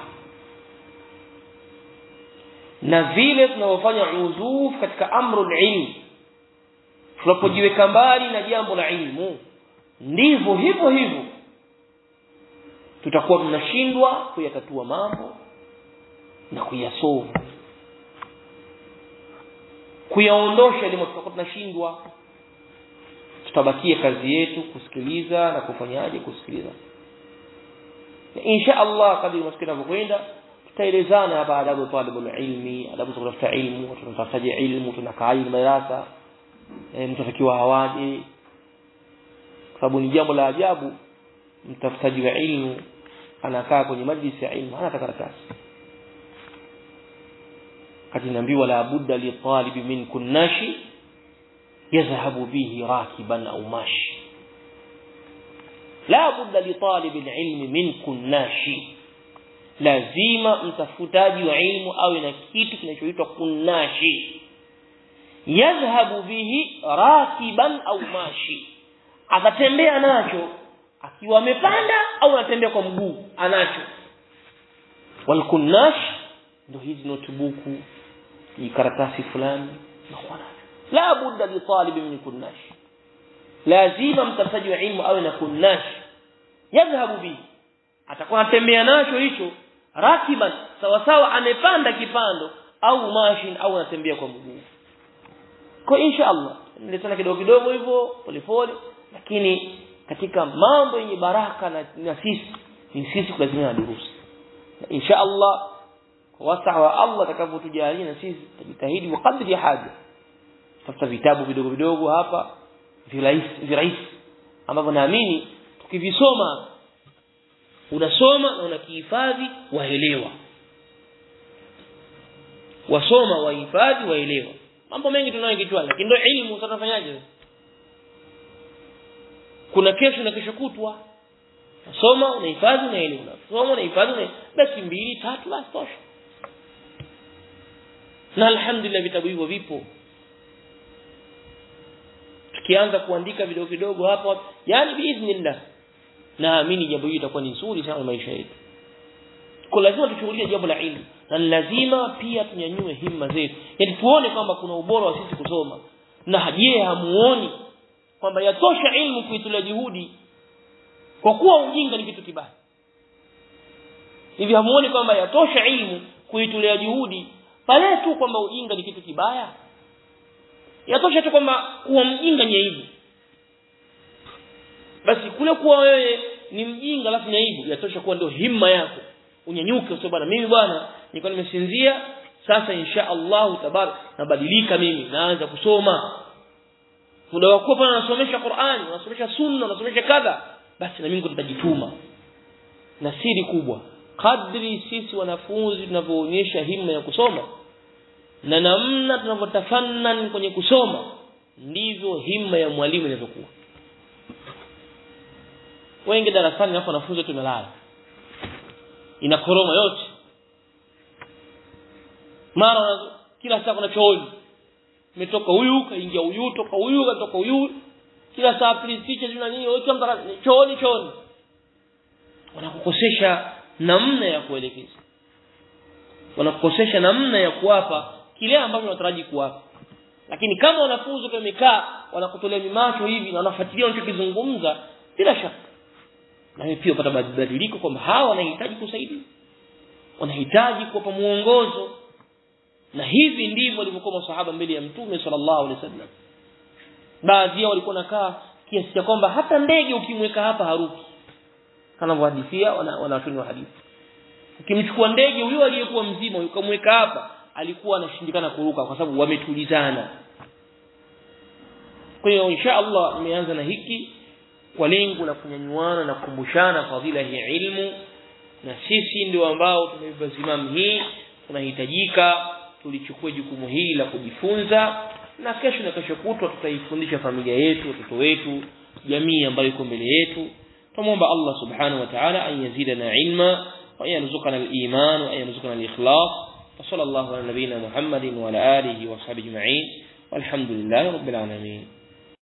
Na vile tunavyofanya uzuf katika amrul ilm, tunapojiweka mbali na jambo la ilmu, ndivyo hivyo tutakuwa tunashindwa kuyatatua mambo na kuyasolve, kuyaondosha elimu. Tutakuwa tunashindwa, tutabakia kazi yetu kusikiliza na kufanyaje kusikiliza. Na insha Allah kadri maskini tunapokwenda tutaelezana hapa adabu talibul ilmi, adabu kutafuta ilmu, tunatafuta ilmu, tunakaa madarasa, mtafikiwa hawaje, sababu ni jambo la ajabu. Mtafutaji wa ilmu anakaa kwenye majlis ya ilmu hana karatasi. Kati naambiwa la budda li talibi min kunnashi yadhhabu bihi rakiban au mashi. La budda li talibi ilmi min kunnashi, lazima mtafutaji wa ilmu awe na kitu kinachoitwa kunnashi. Yadhhabu bihi rakiban au mashi, atatembea nacho akiwa amepanda au anatembea kwa mguu anacho. Wal kunnash ndio hizi notebook, ni karatasi fulani na khwana. La budda li talibi min kunnash, lazima mtafutaji wa ilmu awe na kunnash. Yadhhabu bihi, atakuwa anatembea nacho hicho, rakiban sawa sawa amepanda kipando, au mashin au anatembea kwa mguu. Kwa insha Allah niletana kidogo kidogo hivyo polepole, lakini katika mambo yenye baraka na sisi kulazimia durusi. Insha Allah kwa wasaa wa Allah atakapotujalia na sisi tutajitahidi kwa kadri ya haja, tafuta vitabu vidogo vidogo hapa virahisi ambavyo naamini tukivisoma unasoma na unakihifadhi waelewa, wasoma wahifadhi waelewa. Mambo mengi tunayo kichwani, lakini ndio elimu. Sasa tunafanyaje? Kuna kesho na kesho kutwa, nasoma unahifadhi na elimu, nasoma unahifadhi na basi 2 3 basi tosha. Na alhamdulillah vitabu hivyo vipo, tukianza kuandika vidogo vidogo hapo, yani biidhnillah naamini jambo hili litakuwa ni nzuri sana maisha yetu. Kwa lazima tuchukulie jambo la ilmu, na lazima pia tunyanyue himma zetu, yani tuone kwamba kuna ubora wa sisi kusoma. Na je, hamuoni kwamba yatosha ilmu kuitolea juhudi? Kwa kuwa ujinga ni kitu kibaya hivi, hamuoni kwamba yatosha ilmu kuitolea juhudi pale tu kwamba ujinga ni kitu kibaya? Yatosha tu kwamba kuwa mjinga ni aibu. Basi kule kuwa wewe ni mjinga alafu ni aibu, yatosha kuwa ndio himma yako, unyanyuke useme bwana, mimi bwana nilikuwa nimesinzia, sasa insha Allah tabarak nabadilika, mimi naanza kusoma. Muda wako pana unasomesha Qur'ani, unasomesha sunna, unasomesha kadha, basi na mimi nitajituma. Na siri kubwa, kadri sisi wanafunzi tunavyoonyesha himma ya kusoma na namna tunavyotafannan kwenye kusoma, ndivyo himma ya mwalimu inavyokuwa. Wengi darasani hapo wanafunzi tumelala, ina koroma yote, mara kila saa kuna chooni, umetoka huyu kaingia huyu, toka huyu katoka huyu, kila saa please teacher tuna nini, wote mtaka chooni. Wanakukosesha namna ya kuelekeza, wanakukosesha namna ya kuwapa kile ambacho unataraji kuwapa. Lakini kama wanafunzi wamekaa wanakutolea mimacho hivi na wanafuatilia unachokizungumza, bila shaka na wewe pia upata badiliko kwamba hawa wanahitaji kusaidiwa, wanahitaji kuwapa muongozo. Na hivi ndivyo walivyokuwa maswahaba mbele ya Mtume sallallahu alaihi wasallam. Baadhi yao walikuwa nakaa kiasi cha kwamba hata ndege ukimweka hapa haruki, kama wahadithia wanawatuni wa hadithi. Ukimchukua ndege huyo aliyekuwa mzima ukamweka hapa, alikuwa anashindikana kuruka kwa sababu wametulizana. Kwa hiyo insha Allah nimeanza na hiki kwa lengo la kunyanyuana na kukumbushana fadhila hii ilmu, na sisi ndio ambao tumebeba zimamu hii. Tunahitajika tulichukue jukumu hili la kujifunza, na kesho na kesho kutwa tutaifundisha familia yetu, watoto wetu, jamii ambayo iko mbele yetu. Tumuomba Allah subhanahu wa ta'ala an yazidana ilma wa yarzuqana al-iman wa yarzuqana al-ikhlas. Wa sallallahu ala nabiyyina Muhammadin wa ala alihi wa sahbihi ajma'in. Walhamdulillahi rabbil alamin.